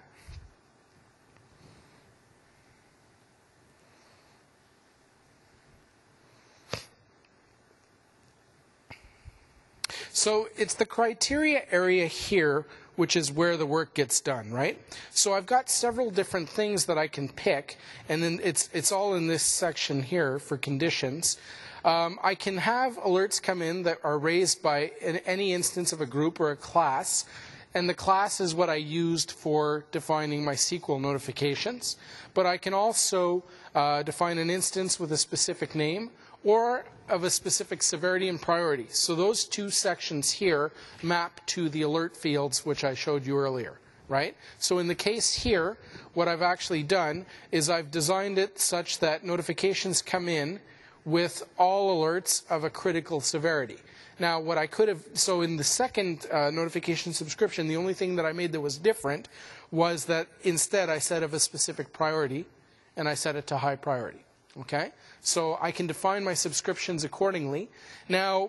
So it's the criteria area here, which is where the work gets done, right? So I've got several different things that I can pick, and then it's it's all in this section here for conditions. Um, I can have alerts come in that are raised by an, any instance of a group or a class, and the class is what I used for defining my S Q L notifications. But I can also uh, define an instance with a specific name or of a specific severity and priority. So those two sections here map to the alert fields which I showed you earlier, right? So in the case here, what I've actually done is I've designed it such that notifications come in with all alerts of a critical severity. Now, what I could have, so in the second uh, notification subscription, the only thing that I made that was different was that instead I said of a specific priority, and I set it to high priority. Okay? So I can define my subscriptions accordingly. Now,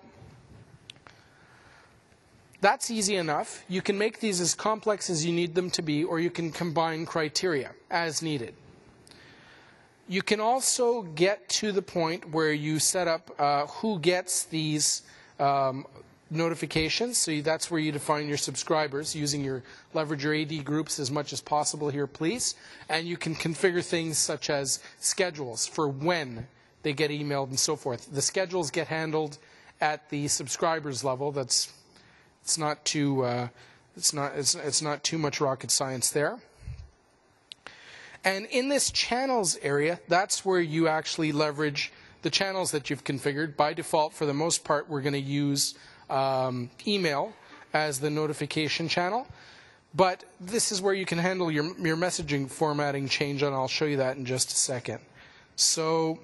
that's easy enough. You can make these as complex as you need them to be, or you can combine criteria as needed. You can also get to the point where you set up uh, who gets these um, notifications. So that's where you define your subscribers using your leverage your A D groups as much as possible here, please. And you can configure things such as schedules for when they get emailed and so forth. The schedules get handled at the subscribers level. That's it's not too uh, it's not it's it's not too much rocket science there. And in this channels area, that's where you actually leverage the channels that you've configured. By default, for the most part, we're going to use um, email as the notification channel. But this is where you can handle your, your messaging formatting change, and I'll show you that in just a second. So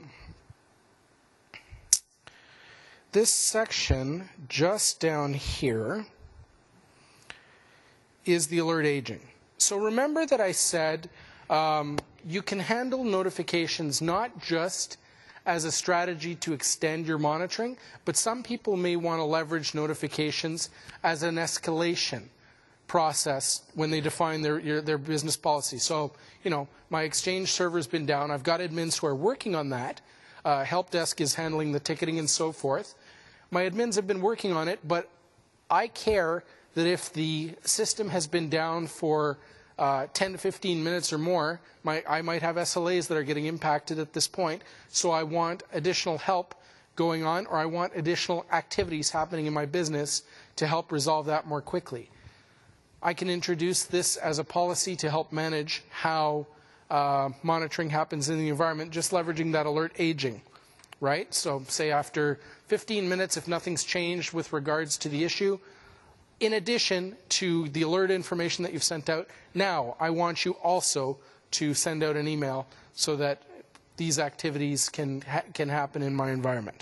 this section just down here is the alert aging. So remember that I said um, you can handle notifications not just as a strategy to extend your monitoring, but some people may want to leverage notifications as an escalation process when they define their your, their business policy. So, you know, my Exchange server's been down. I've got admins who are working on that. Uh, help desk is handling the ticketing and so forth. My admins have been working on it, but I care that if the system has been down for uh, ten to fifteen minutes or more, my, I might have S L As that are getting impacted at this point. So I want additional help going on, or I want additional activities happening in my business to help resolve that more quickly. I can introduce this as a policy to help manage how uh, monitoring happens in the environment, just leveraging that alert aging, right? So say after fifteen minutes, if nothing's changed with regards to the issue, in addition to the alert information that you've sent out, now I want you also to send out an email so that these activities can, ha can happen in my environment.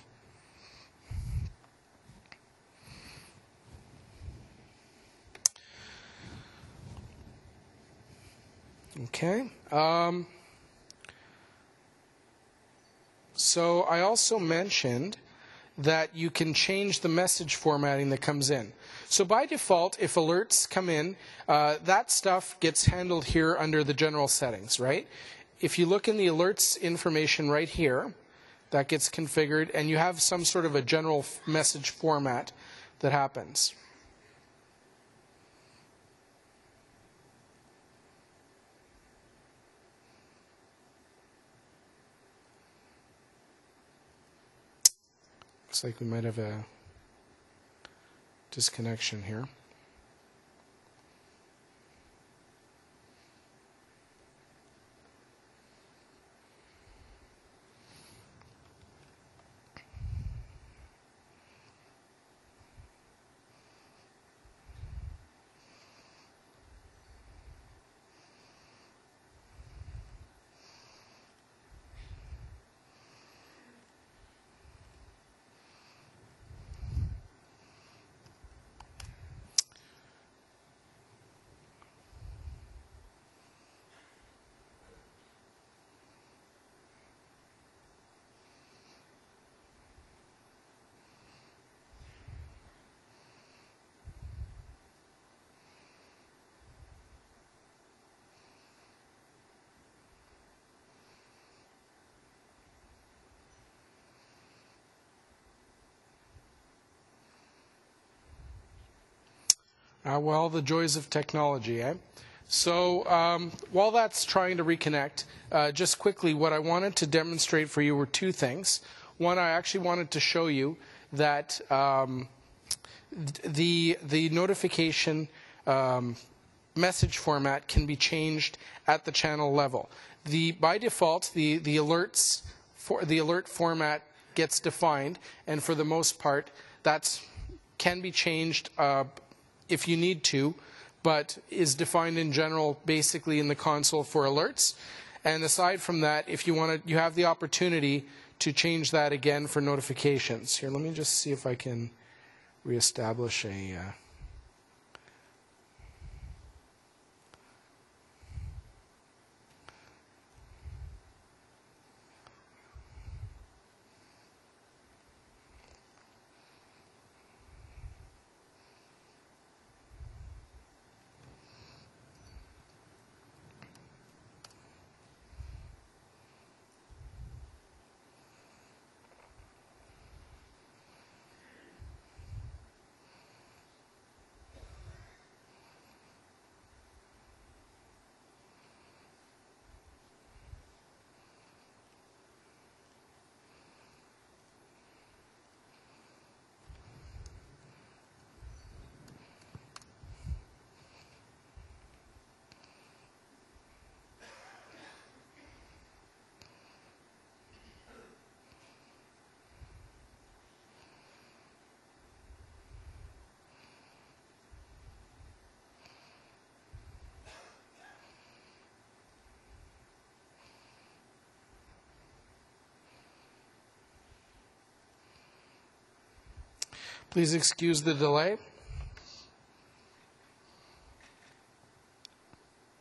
Okay. Um, so I also mentioned that you can change the message formatting that comes in. So by default, if alerts come in, uh, that stuff gets handled here under the general settings, right? If you look in the alerts information right here, that gets configured, and you have some sort of a general message format that happens. Looks like we might have a disconnection here. Uh, well, the joys of technology, eh? So um, while that's trying to reconnect, uh, just quickly, what I wanted to demonstrate for you were two things. One, I actually wanted to show you that um, the the notification um, message format can be changed at the channel level. The by default, the the alerts for the alert format gets defined, and for the most part, that's can be changed Uh, if you need to, but is defined in general basically in the console for alerts. And aside from that, if you want to, you have the opportunity to change that again for notifications. Here, let me just see if I can reestablish a uh, please excuse the delay.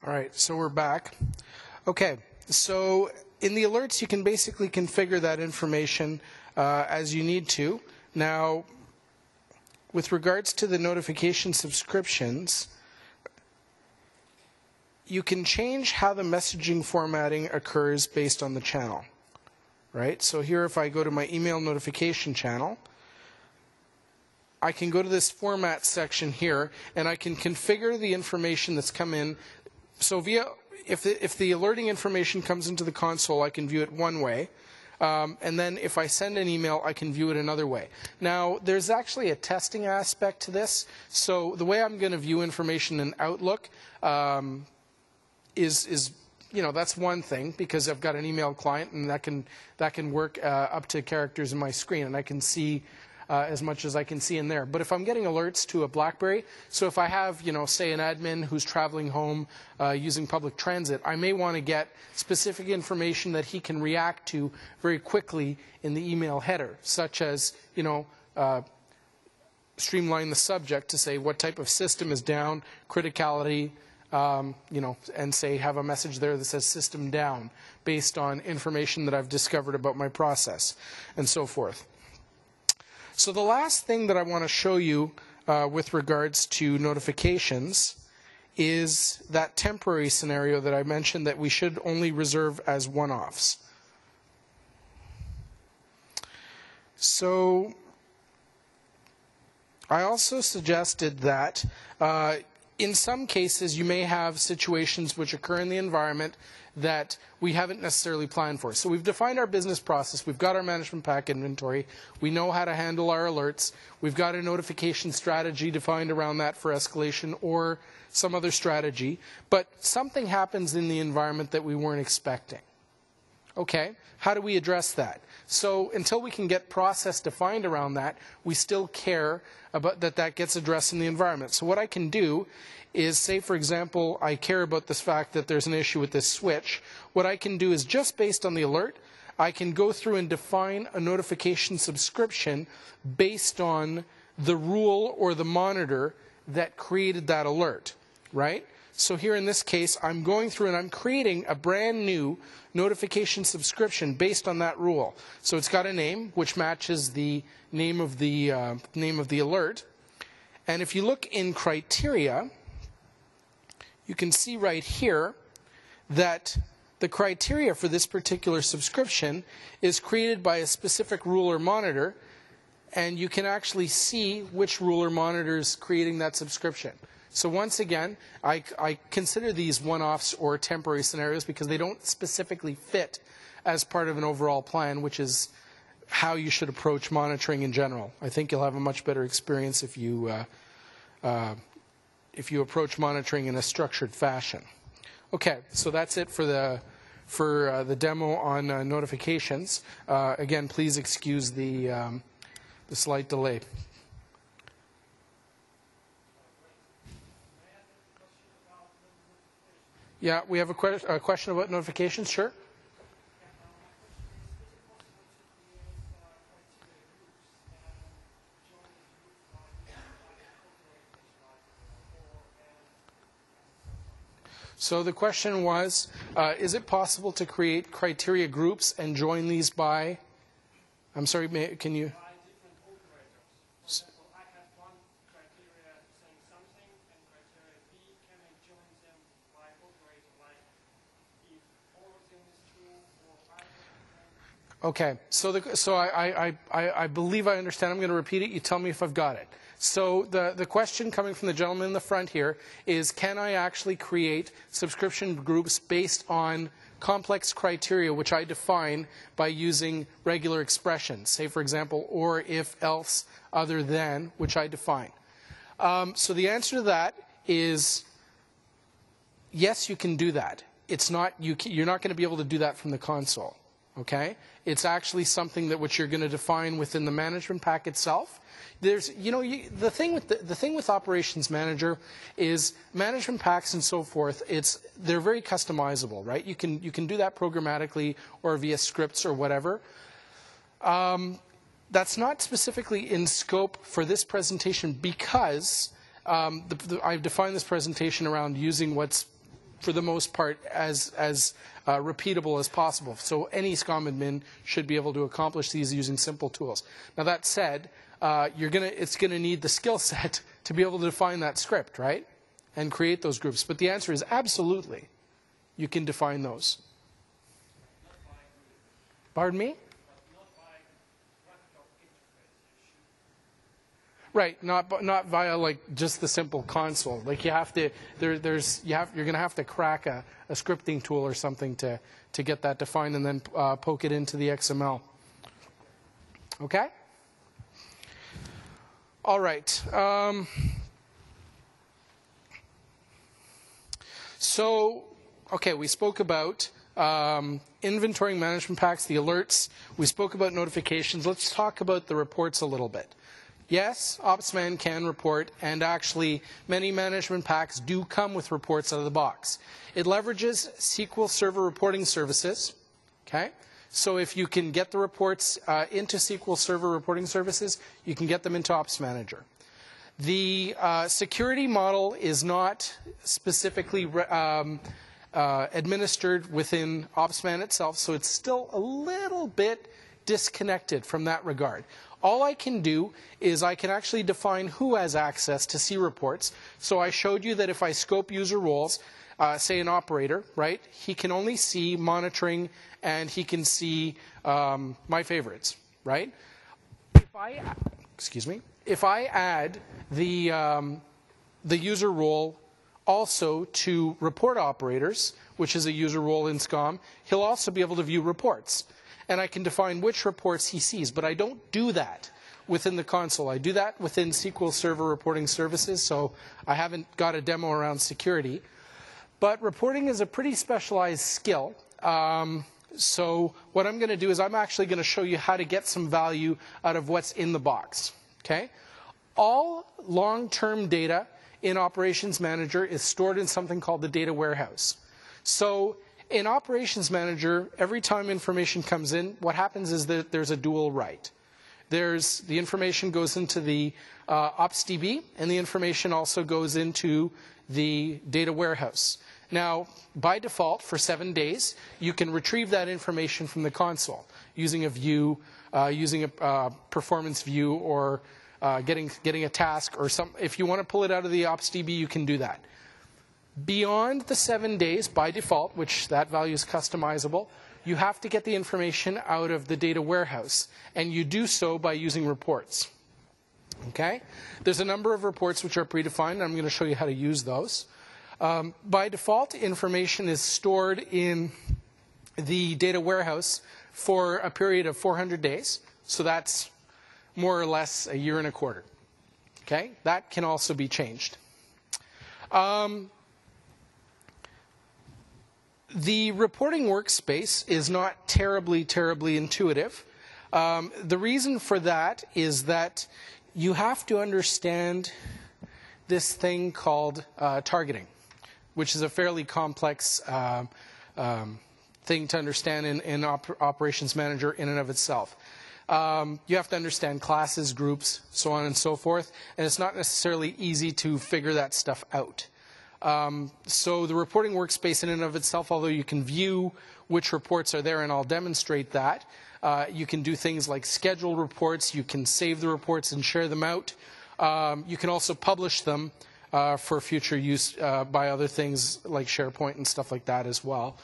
All right, so we're back. Okay, so in the alerts, you can basically configure that information uh, as you need to. Now, with regards to the notification subscriptions, you can change how the messaging formatting occurs based on the channel, right? So here, if I go to my email notification channel, I can go to this format section here, and I can configure the information that's come in. So via, if the, if the alerting information comes into the console, I can view it one way. Um, and then if I send an email, I can view it another way. Now, there's actually a testing aspect to this. So the way I'm going to view information in Outlook um, is, is, you know, that's one thing, because I've got an email client, and that can, that can work uh, up to characters in my screen, and I can see Uh, as much as I can see in there. But if I'm getting alerts to a BlackBerry, so if I have, you know, say an admin who's traveling home uh, using public transit, I may want to get specific information that he can react to very quickly in the email header, such as, you know, uh, streamline the subject to say what type of system is down, criticality, um, you know, and say have a message there that says system down based on information that I've discovered about my process and so forth. So the last thing that I want to show you uh, with regards to notifications is that temporary scenario that I mentioned that we should only reserve as one-offs. So I also suggested that uh, in some cases you may have situations which occur in the environment that we haven't necessarily planned for. So we've defined our business process, we've got our management pack inventory, we know how to handle our alerts, we've got a notification strategy defined around that for escalation or some other strategy, but something happens in the environment that we weren't expecting. Okay, how do we address that? So until we can get process defined around that, we still care about that that gets addressed in the environment. So what I can do is, say for example, I care about this fact that there's an issue with this switch. What I can do is, just based on the alert, I can go through and define a notification subscription based on the rule or the monitor that created that alert, right? So here in this case, I'm going through and I'm creating a brand new notification subscription based on that rule. So it's got a name which matches the name of the uh, name of the alert. And if you look in criteria, you can see right here that the criteria for this particular subscription is created by a specific rule or monitor, and you can actually see which rule or monitor is creating that subscription. So once again, I, I consider these one-offs or temporary scenarios because they don't specifically fit as part of an overall plan, which is how you should approach monitoring in general. I think you'll have a much better experience if you uh, uh, if you approach monitoring in a structured fashion. Okay, so that's it for the for uh, the demo on uh, notifications. Uh, again, please excuse the um, the slight delay. Yeah, we have a, que a question about notifications. Sure. So the question was, uh, is it possible to create criteria groups and join these by, I'm sorry, may, can you? By different operators. For example, I have one criteria saying something, and criteria B, can I join them by operator, like if all of them is true or five of them? Okay, so, the, so I, I, I, I believe I understand. I'm going to repeat it. You tell me if I've got it. So the, the question coming from the gentleman in the front here is, can I actually create subscription groups based on complex criteria which I define by using regular expressions, say for example, or, if, else, other than, which I define? Um, so the answer to that is yes, you can do that. It's not, you can, you're not going to be able to do that from the console. Okay? It's actually something that which you're going to define within the management pack itself. There's, you know, you, the thing with the, the thing with Operations Manager is management packs and so forth. It's they're very customizable, right? You can you can do that programmatically or via scripts or whatever. Um, that's not specifically in scope for this presentation because um, the, the, I've defined this presentation around using what's for the most part, as, as uh, repeatable as possible. So any SCOM admin should be able to accomplish these using simple tools. Now that said, uh, you're gonna, it's going to need the skill set to be able to define that script, right? And create those groups. But the answer is absolutely, you can define those. Pardon me? Right, not not via like just the simple console. Like you have to there there's you have you're going to have to crack a, a scripting tool or something to to get that defined and then uh, poke it into the X M L. Okay. All right. Um, so okay, we spoke about um, inventorying management packs, the alerts. We spoke about notifications. Let's talk about the reports a little bit. Yes, OpsMan can report, and actually many management packs do come with reports out of the box. It leverages S Q L Server reporting services. Okay, so if you can get the reports uh, into S Q L Server reporting services, you can get them into Ops Manager. The uh, security model is not specifically um, uh, administered within OpsMan itself, so it's still a little bit disconnected from that regard. All I can do is I can actually define who has access to see reports. So I showed you that if I scope user roles, uh, say an operator, right, he can only see monitoring and he can see um, my favorites, right? If I, excuse me, if I add the, um, the user role also to report operators, which is a user role in SCOM, he'll also be able to view reports. And I can define which reports he sees, but I don't do that within the console. I do that within S Q L Server reporting services, so I haven't got a demo around security. But reporting is a pretty specialized skill. Um, so what I'm going to do is I'm actually going to show you how to get some value out of what's in the box. Okay? All long-term data in Operations Manager is stored in something called the data warehouse. So in Operations Manager, every time information comes in, what happens is that there's a dual write. There's, the information goes into the uh, OpsDB, and the information also goes into the data warehouse. Now, by default, for seven days, you can retrieve that information from the console using a view, uh, using a uh, performance view, or uh, getting, getting a task, or some. If you want to pull it out of the OpsDB, you can do that. Beyond the seven days, by default, which that value is customizable, you have to get the information out of the data warehouse, and you do so by using reports. Okay? There's a number of reports which are predefined, and I'm going to show you how to use those. Um, by default, information is stored in the data warehouse for a period of four hundred days, so that's more or less a year and a quarter. Okay? That can also be changed. Um, The reporting workspace is not terribly, terribly intuitive. Um, the reason for that is that you have to understand this thing called uh, targeting, which is a fairly complex uh, um, thing to understand in, in op Operations Manager in and of itself. Um, you have to understand classes, groups, so on and so forth, and it's not necessarily easy to figure that stuff out. Um, so the reporting workspace in and of itself, although you can view which reports are there, and I'll demonstrate that, uh, you can do things like schedule reports, you can save the reports and share them out. Um, you can also publish them uh, for future use uh, by other things like SharePoint and stuff like that as well.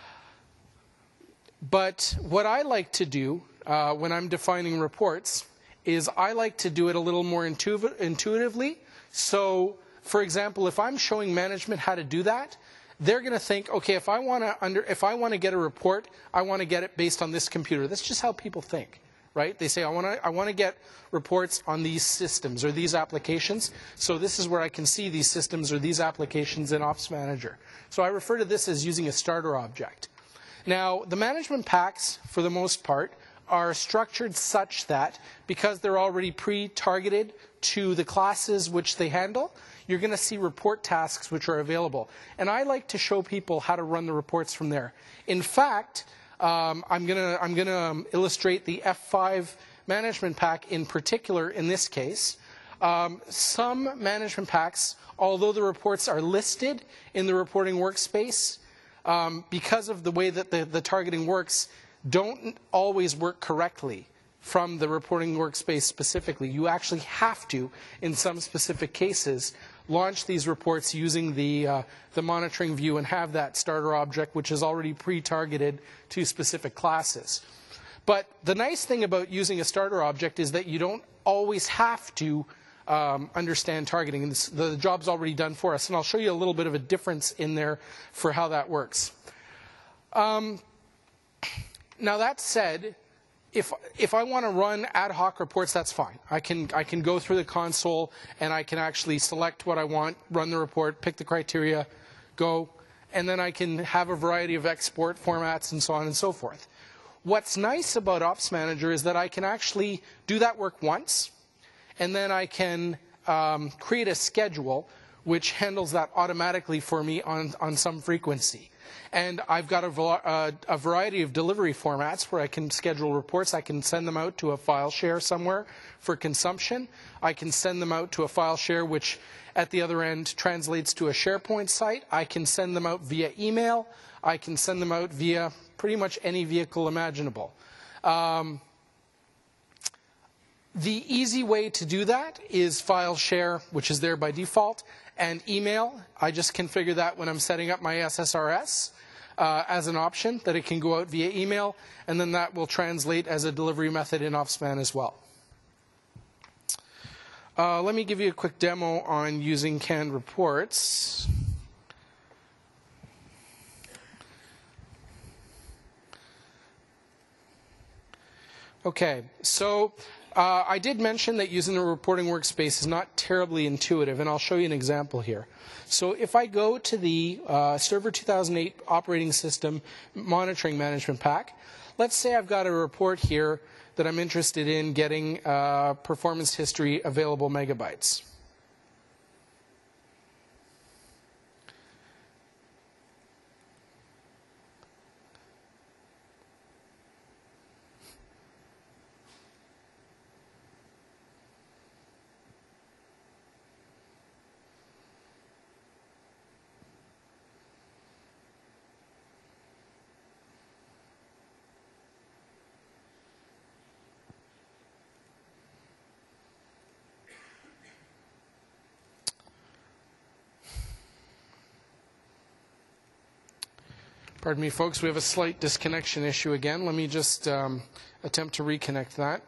But what I like to do uh, when I'm defining reports is I like to do it a little more intu intuitively. So for example, if I'm showing management how to do that, they're going to think, okay, if I want to under, if I want to get a report, I want to get it based on this computer. That's just how people think, right? They say, I want to, I want to get reports on these systems or these applications. So this is where I can see these systems or these applications in Ops Manager. So I refer to this as using a starter object. Now, the management packs, for the most part, are structured such that because they're already pre-targeted to the classes which they handle, you're going to see report tasks which are available. And I like to show people how to run the reports from there. In fact, um, I'm going to I'm going to um, illustrate the F five management pack in particular in this case. Um, some management packs, although the reports are listed in the reporting workspace, um, because of the way that the, the targeting works, don't always work correctly from the reporting workspace specifically. You actually have to, in some specific cases, launch these reports using the, uh, the monitoring view and have that starter object, which is already pre-targeted to specific classes. But the nice thing about using a starter object is that you don't always have to um, understand targeting. And this, the job's already done for us. And I'll show you a little bit of a difference in there for how that works. Um, now, that said, If, if I want to run ad hoc reports, that's fine. I can, I can go through the console and I can actually select what I want, run the report, pick the criteria, go, and then I can have a variety of export formats and so on and so forth. What's nice about Ops Manager is that I can actually do that work once, and then I can um, create a schedule which handles that automatically for me on, on some frequency. And I've got a, uh, a variety of delivery formats where I can schedule reports. I can send them out to a file share somewhere for consumption. I can send them out to a file share which at the other end translates to a SharePoint site. I can send them out via email. I can send them out via pretty much any vehicle imaginable. Um, the easy way to do that is file share, which is there by default, and email. I just configure that when I'm setting up my S S R S. Uh, as an option, that it can go out via email, and then that will translate as a delivery method in OpsMan as well. Uh, let me give you a quick demo on using canned reports. Okay, so uh, I did mention that using the reporting workspace is not terribly intuitive, and I'll show you an example here. So if I go to the uh, Server two thousand eight operating system monitoring management pack, let's say I've got a report here that I'm interested in getting uh, performance history available megabytes. Pardon me, folks, we have a slight disconnection issue again. Let me just um, attempt to reconnect that.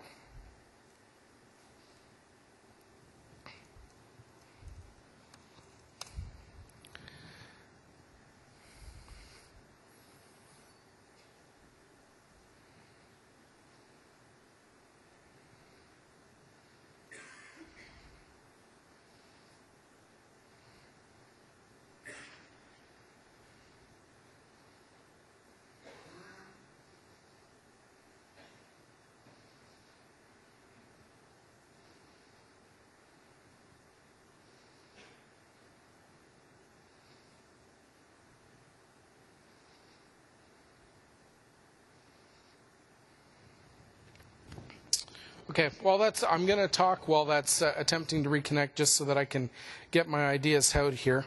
Okay, well, that's, I'm going to talk while that's uh, attempting to reconnect just so that I can get my ideas out here.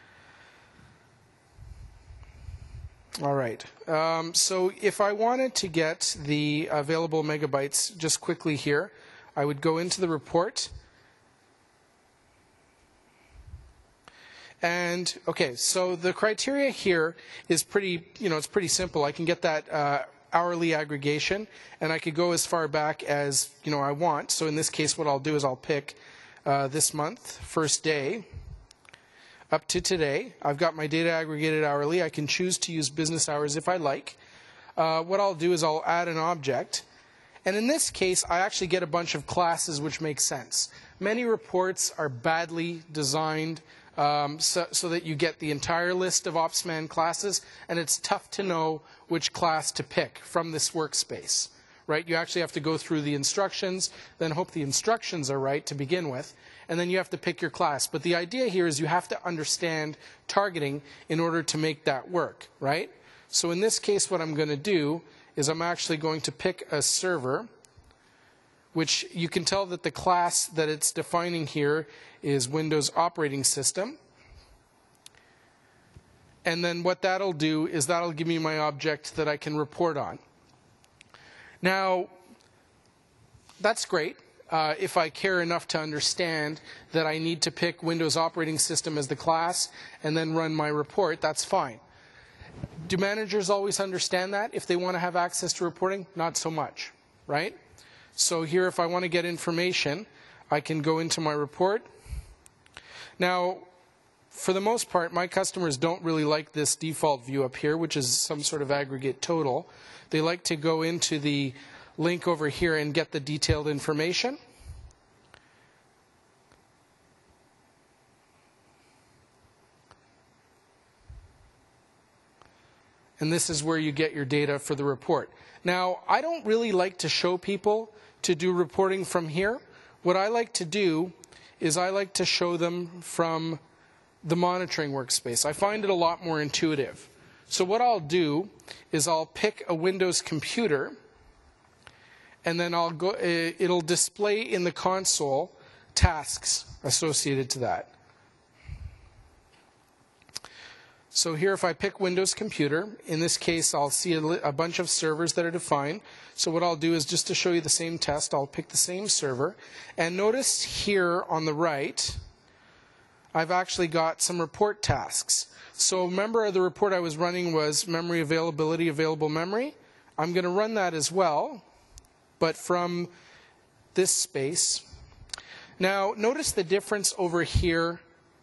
All right, um, so if I wanted to get the available megabytes just quickly here, I would go into the report. And, okay, so the criteria here is pretty, you know, it's pretty simple. I can get that uh, hourly aggregation, and I could go as far back as, you know, I want. So in this case, what I'll do is I'll pick uh, this month, first day, up to today. I've got my data aggregated hourly. I can choose to use business hours if I like. Uh, what I'll do is I'll add an object. And in this case, I actually get a bunch of classes, which makes sense. Many reports are badly designed Um, so, so that you get the entire list of OpsMan classes, and it's tough to know which class to pick from this workspace, right? You actually have to go through the instructions, then hope the instructions are right to begin with, and then you have to pick your class. But the idea here is you have to understand targeting in order to make that work, right? So in this case, what I'm going to do is I'm actually going to pick a server which you can tell that the class that it's defining here is Windows Operating System. And then what that'll do is that'll give me my object that I can report on. Now, that's great. Uh, if I care enough to understand that I need to pick Windows Operating System as the class and then run my report, that's fine. Do managers always understand that if they want to have access to reporting? Not so much, right? So here, if I want to get information, I can go into my report. Now, for the most part, my customers don't really like this default view up here, which is some sort of aggregate total. They like to go into the link over here and get the detailed information. And this is where you get your data for the report. Now, I don't really like to show people to do reporting from here. What I like to do is I like to show them from the monitoring workspace. I find it a lot more intuitive. So what I'll do is I'll pick a Windows computer, and then I'll go, it'll display in the console tasks associated to that. So here, if I pick Windows Computer, in this case, I'll see a, a bunch of servers that are defined. So what I'll do is, just to show you the same test, I'll pick the same server. And notice here on the right, I've actually got some report tasks. So remember, the report I was running was memory availability, available memory. I'm going to run that as well, but from this space. Now, notice the difference over here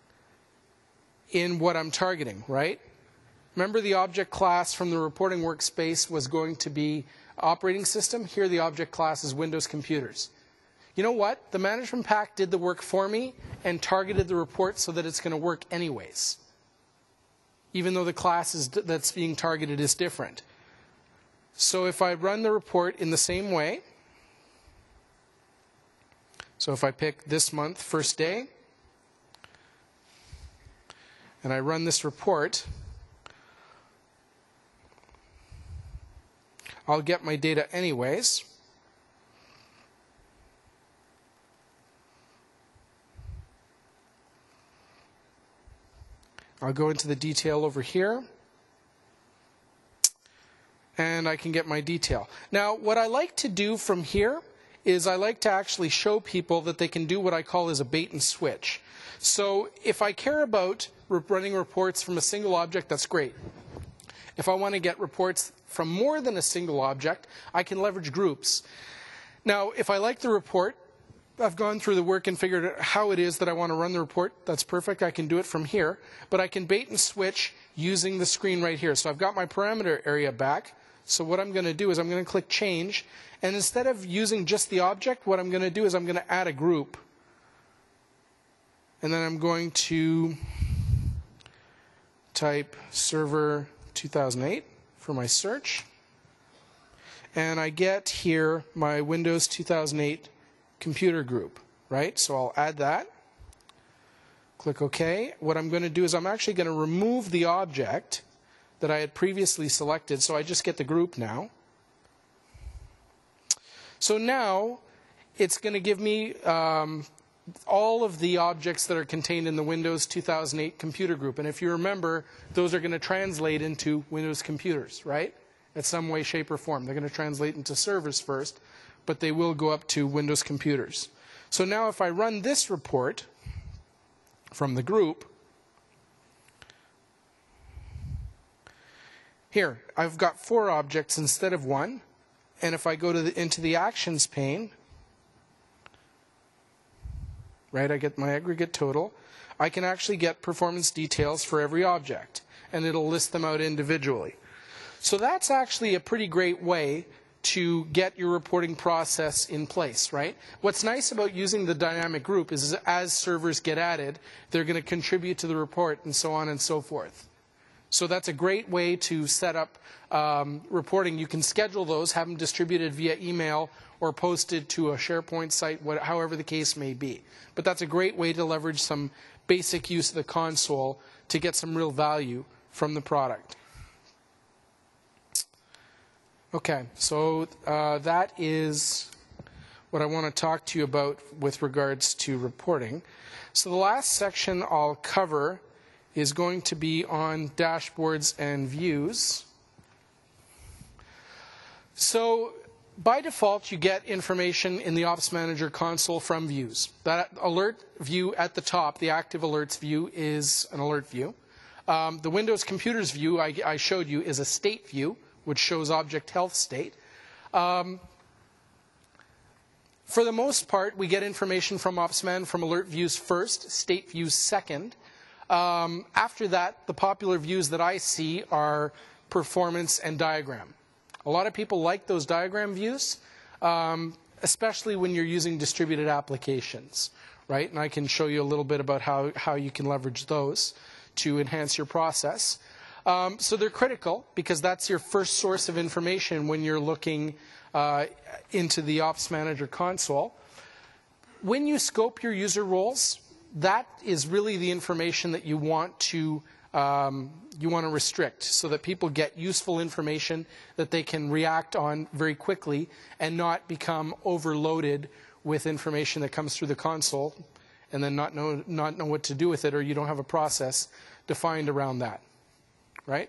in what I'm targeting, right? Remember, the object class from the reporting workspace was going to be operating system. Here, the object class is Windows computers. You know what? The management pack did the work for me and targeted the report so that it's going to work anyways, even though the class is, that's being targeted is different. So if I run the report in the same way, so if I pick this month, first day, and I run this report, I'll get my data anyways. I'll go into the detail over here, and I can get my detail. Now, what I like to do from here is I like to actually show people that they can do what I call as a bait and switch. So if I care about running reports from a single object, that's great. If I want to get reports from more than a single object, I can leverage groups. Now, if I like the report, I've gone through the work and figured out how it is that I want to run the report. That's perfect. I can do it from here. But I can bait and switch using the screen right here. So I've got my parameter area back. So what I'm going to do is I'm going to click Change. And instead of using just the object, what I'm going to do is I'm going to add a group. And then I'm going to type server two thousand eight for my search. And I get here my Windows two thousand eight computer group, right? So I'll add that. Click OK. What I'm going to do is I'm actually going to remove the object that I had previously selected, so I just get the group now. So now it's going to give me um, all of the objects that are contained in the Windows two thousand eight computer group. And if you remember, those are going to translate into Windows computers, right? In some way, shape, or form. They're going to translate into servers first, but they will go up to Windows computers. So now if I run this report from the group, here, I've got four objects instead of one. And if I go to the, into the Actions pane, right, I get my aggregate total. I can actually get performance details for every object, and it'll list them out individually. So that's actually a pretty great way to get your reporting process in place, right? What's nice about using the dynamic group is as servers get added, they're going to contribute to the report and so on and so forth. So that's a great way to set up um, reporting. You can schedule those, have them distributed via email or posted to a SharePoint site, what, however the case may be. But that's a great way to leverage some basic use of the console to get some real value from the product. Okay, so uh, that is what what I want to talk to you about with regards to reporting. So the last section I'll cover is going to be on dashboards and views. So by default, you get information in the Ops Manager console from views. That alert view at the top, the active alerts view, is an alert view. Um, the Windows Computers view I, I showed you is a state view, which shows object health state. Um, for the most part, we get information from OpsMan from alert views first, state views second. Um, after that, the popular views that I see are performance and diagram. A lot of people like those diagram views, um, especially when you're using distributed applications, right? And I can show you a little bit about how, how you can leverage those to enhance your process. Um, so they're critical because that's your first source of information when you're looking uh, into the Ops Manager console. When you scope your user roles, that is really the information that you want to um, you want to restrict so that people get useful information that they can react on very quickly and not become overloaded with information that comes through the console and then not know not know what to do with it, or you don't have a process defined around that, right?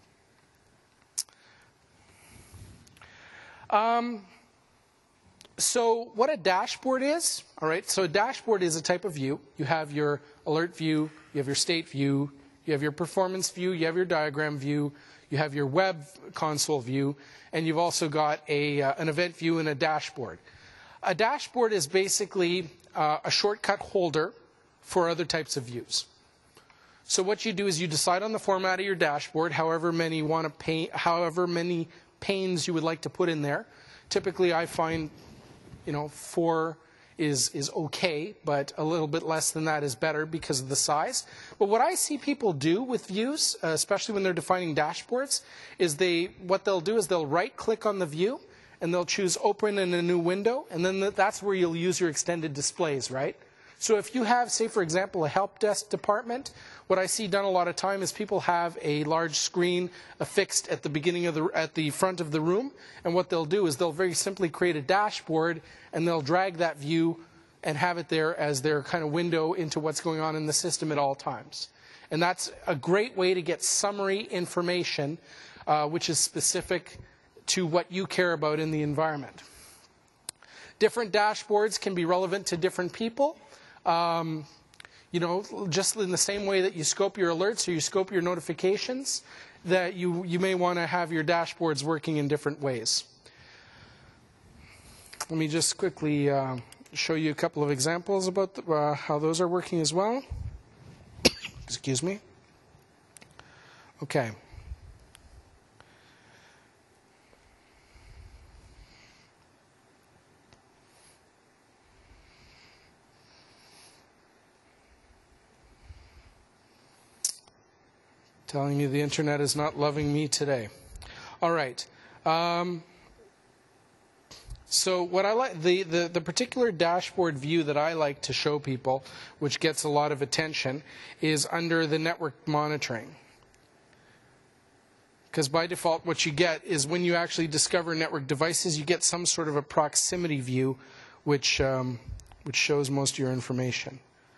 Um, so what a dashboard is, all right, so a dashboard is a type of view. You have your alert view, you have your state view, you have your performance view, you have your diagram view, you have your web console view, and you've also got a, uh, an event view and a dashboard. A dashboard is basically uh, a shortcut holder for other types of views. So what you do is you decide on the format of your dashboard, however many want to pay, however many panes you would like to put in there. Typically, I find, you know, four is is okay, but a little bit less than that is better because of the size. But what I see people do with views, uh, especially when they're defining dashboards, is they what they'll do is they'll right-click on the view and they'll choose Open in a new window, and then that's where you'll use your extended displays, right? So if you have, say, for example, a help desk department, what I see done a lot of time is people have a large screen affixed at the beginning of the, at the front of the room, and what they'll do is they'll very simply create a dashboard, and they'll drag that view and have it there as their kind of window into what's going on in the system at all times. And that's a great way to get summary information, uh, which is specific to what you care about in the environment. Different dashboards can be relevant to different people. Um, you know, just in the same way that you scope your alerts or you scope your notifications, that you, you may want to have your dashboards working in different ways. Let me just quickly uh, show you a couple of examples about the, uh, how those are working as well. Excuse me. Okay. Telling me the internet is not loving me today. All right. Um, so what I like, the, the, the particular dashboard view that I like to show people, which gets a lot of attention, is under the network monitoring. Because by default, what you get is when you actually discover network devices, you get some sort of a proximity view, which, um, which shows most of your information.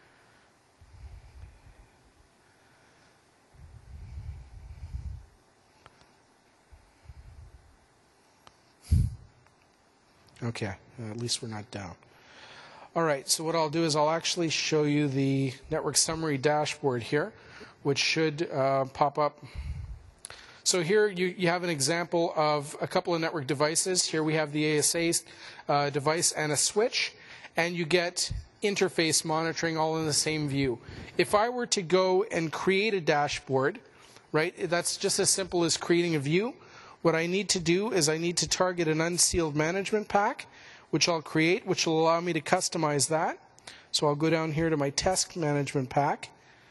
Okay, at least we're not down. All right, so what I'll do is I'll actually show you the network summary dashboard here, which should uh, pop up. So here you, you have an example of a couple of network devices. Here we have the A S A uh, device and a switch, and you get interface monitoring all in the same view. If I were to go and create a dashboard, right, that's just as simple as creating a view. What I need to do is I need to target an unsealed management pack, which I'll create, which will allow me to customize that. So I'll go down here to my test management pack.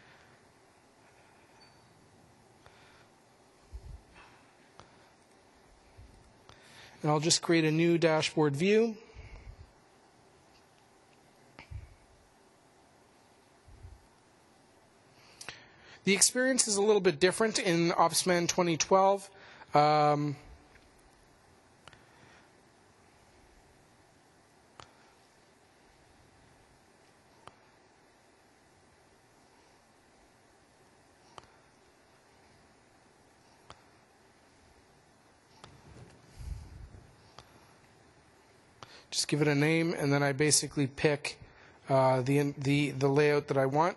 And I'll just create a new dashboard view. The experience is a little bit different in OpsMan twenty twelve. Um, just give it a name, and then I basically pick uh, the, the, the layout that I want.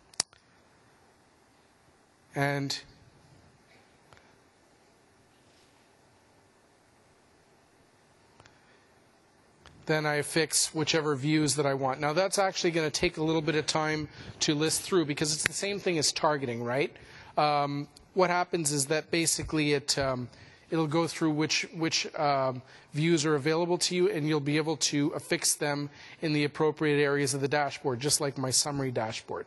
And then I fix whichever views that I want. Now that's actually going to take a little bit of time to list through because it's the same thing as targeting, right? Um, what happens is that basically it um, it'll go through which which um, views are available to you, and you'll be able to affix them in the appropriate areas of the dashboard, just like my summary dashboard.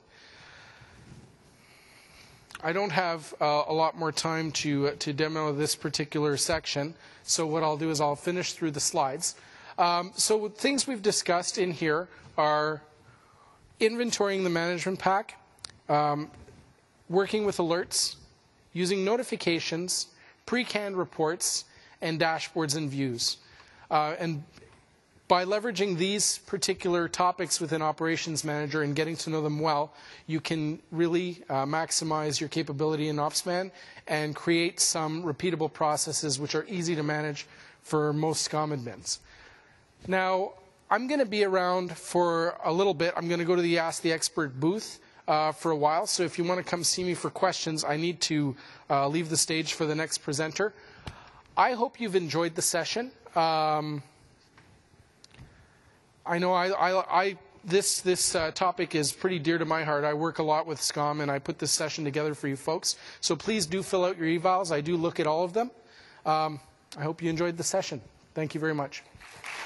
I don't have uh, a lot more time to uh, to demo this particular section, so what I'll do is I'll finish through the slides. Um, so things we've discussed in here are inventorying the management pack, um, working with alerts, using notifications, pre-canned reports, and dashboards and views. Uh, and by leveraging these particular topics within Operations Manager and getting to know them well, you can really uh, maximize your capability in OpsMan and create some repeatable processes which are easy to manage for most SCOM admins. Now, I'm going to be around for a little bit. I'm going to go to the Ask the Expert booth uh, for a while, so if you want to come see me for questions, I need to uh, leave the stage for the next presenter. I hope you've enjoyed the session. Um, I know I, I, I, this, this uh, topic is pretty dear to my heart. I work a lot with SCOM, and I put this session together for you folks. So please do fill out your evals. I do look at all of them. Um, I hope you enjoyed the session. Thank you very much.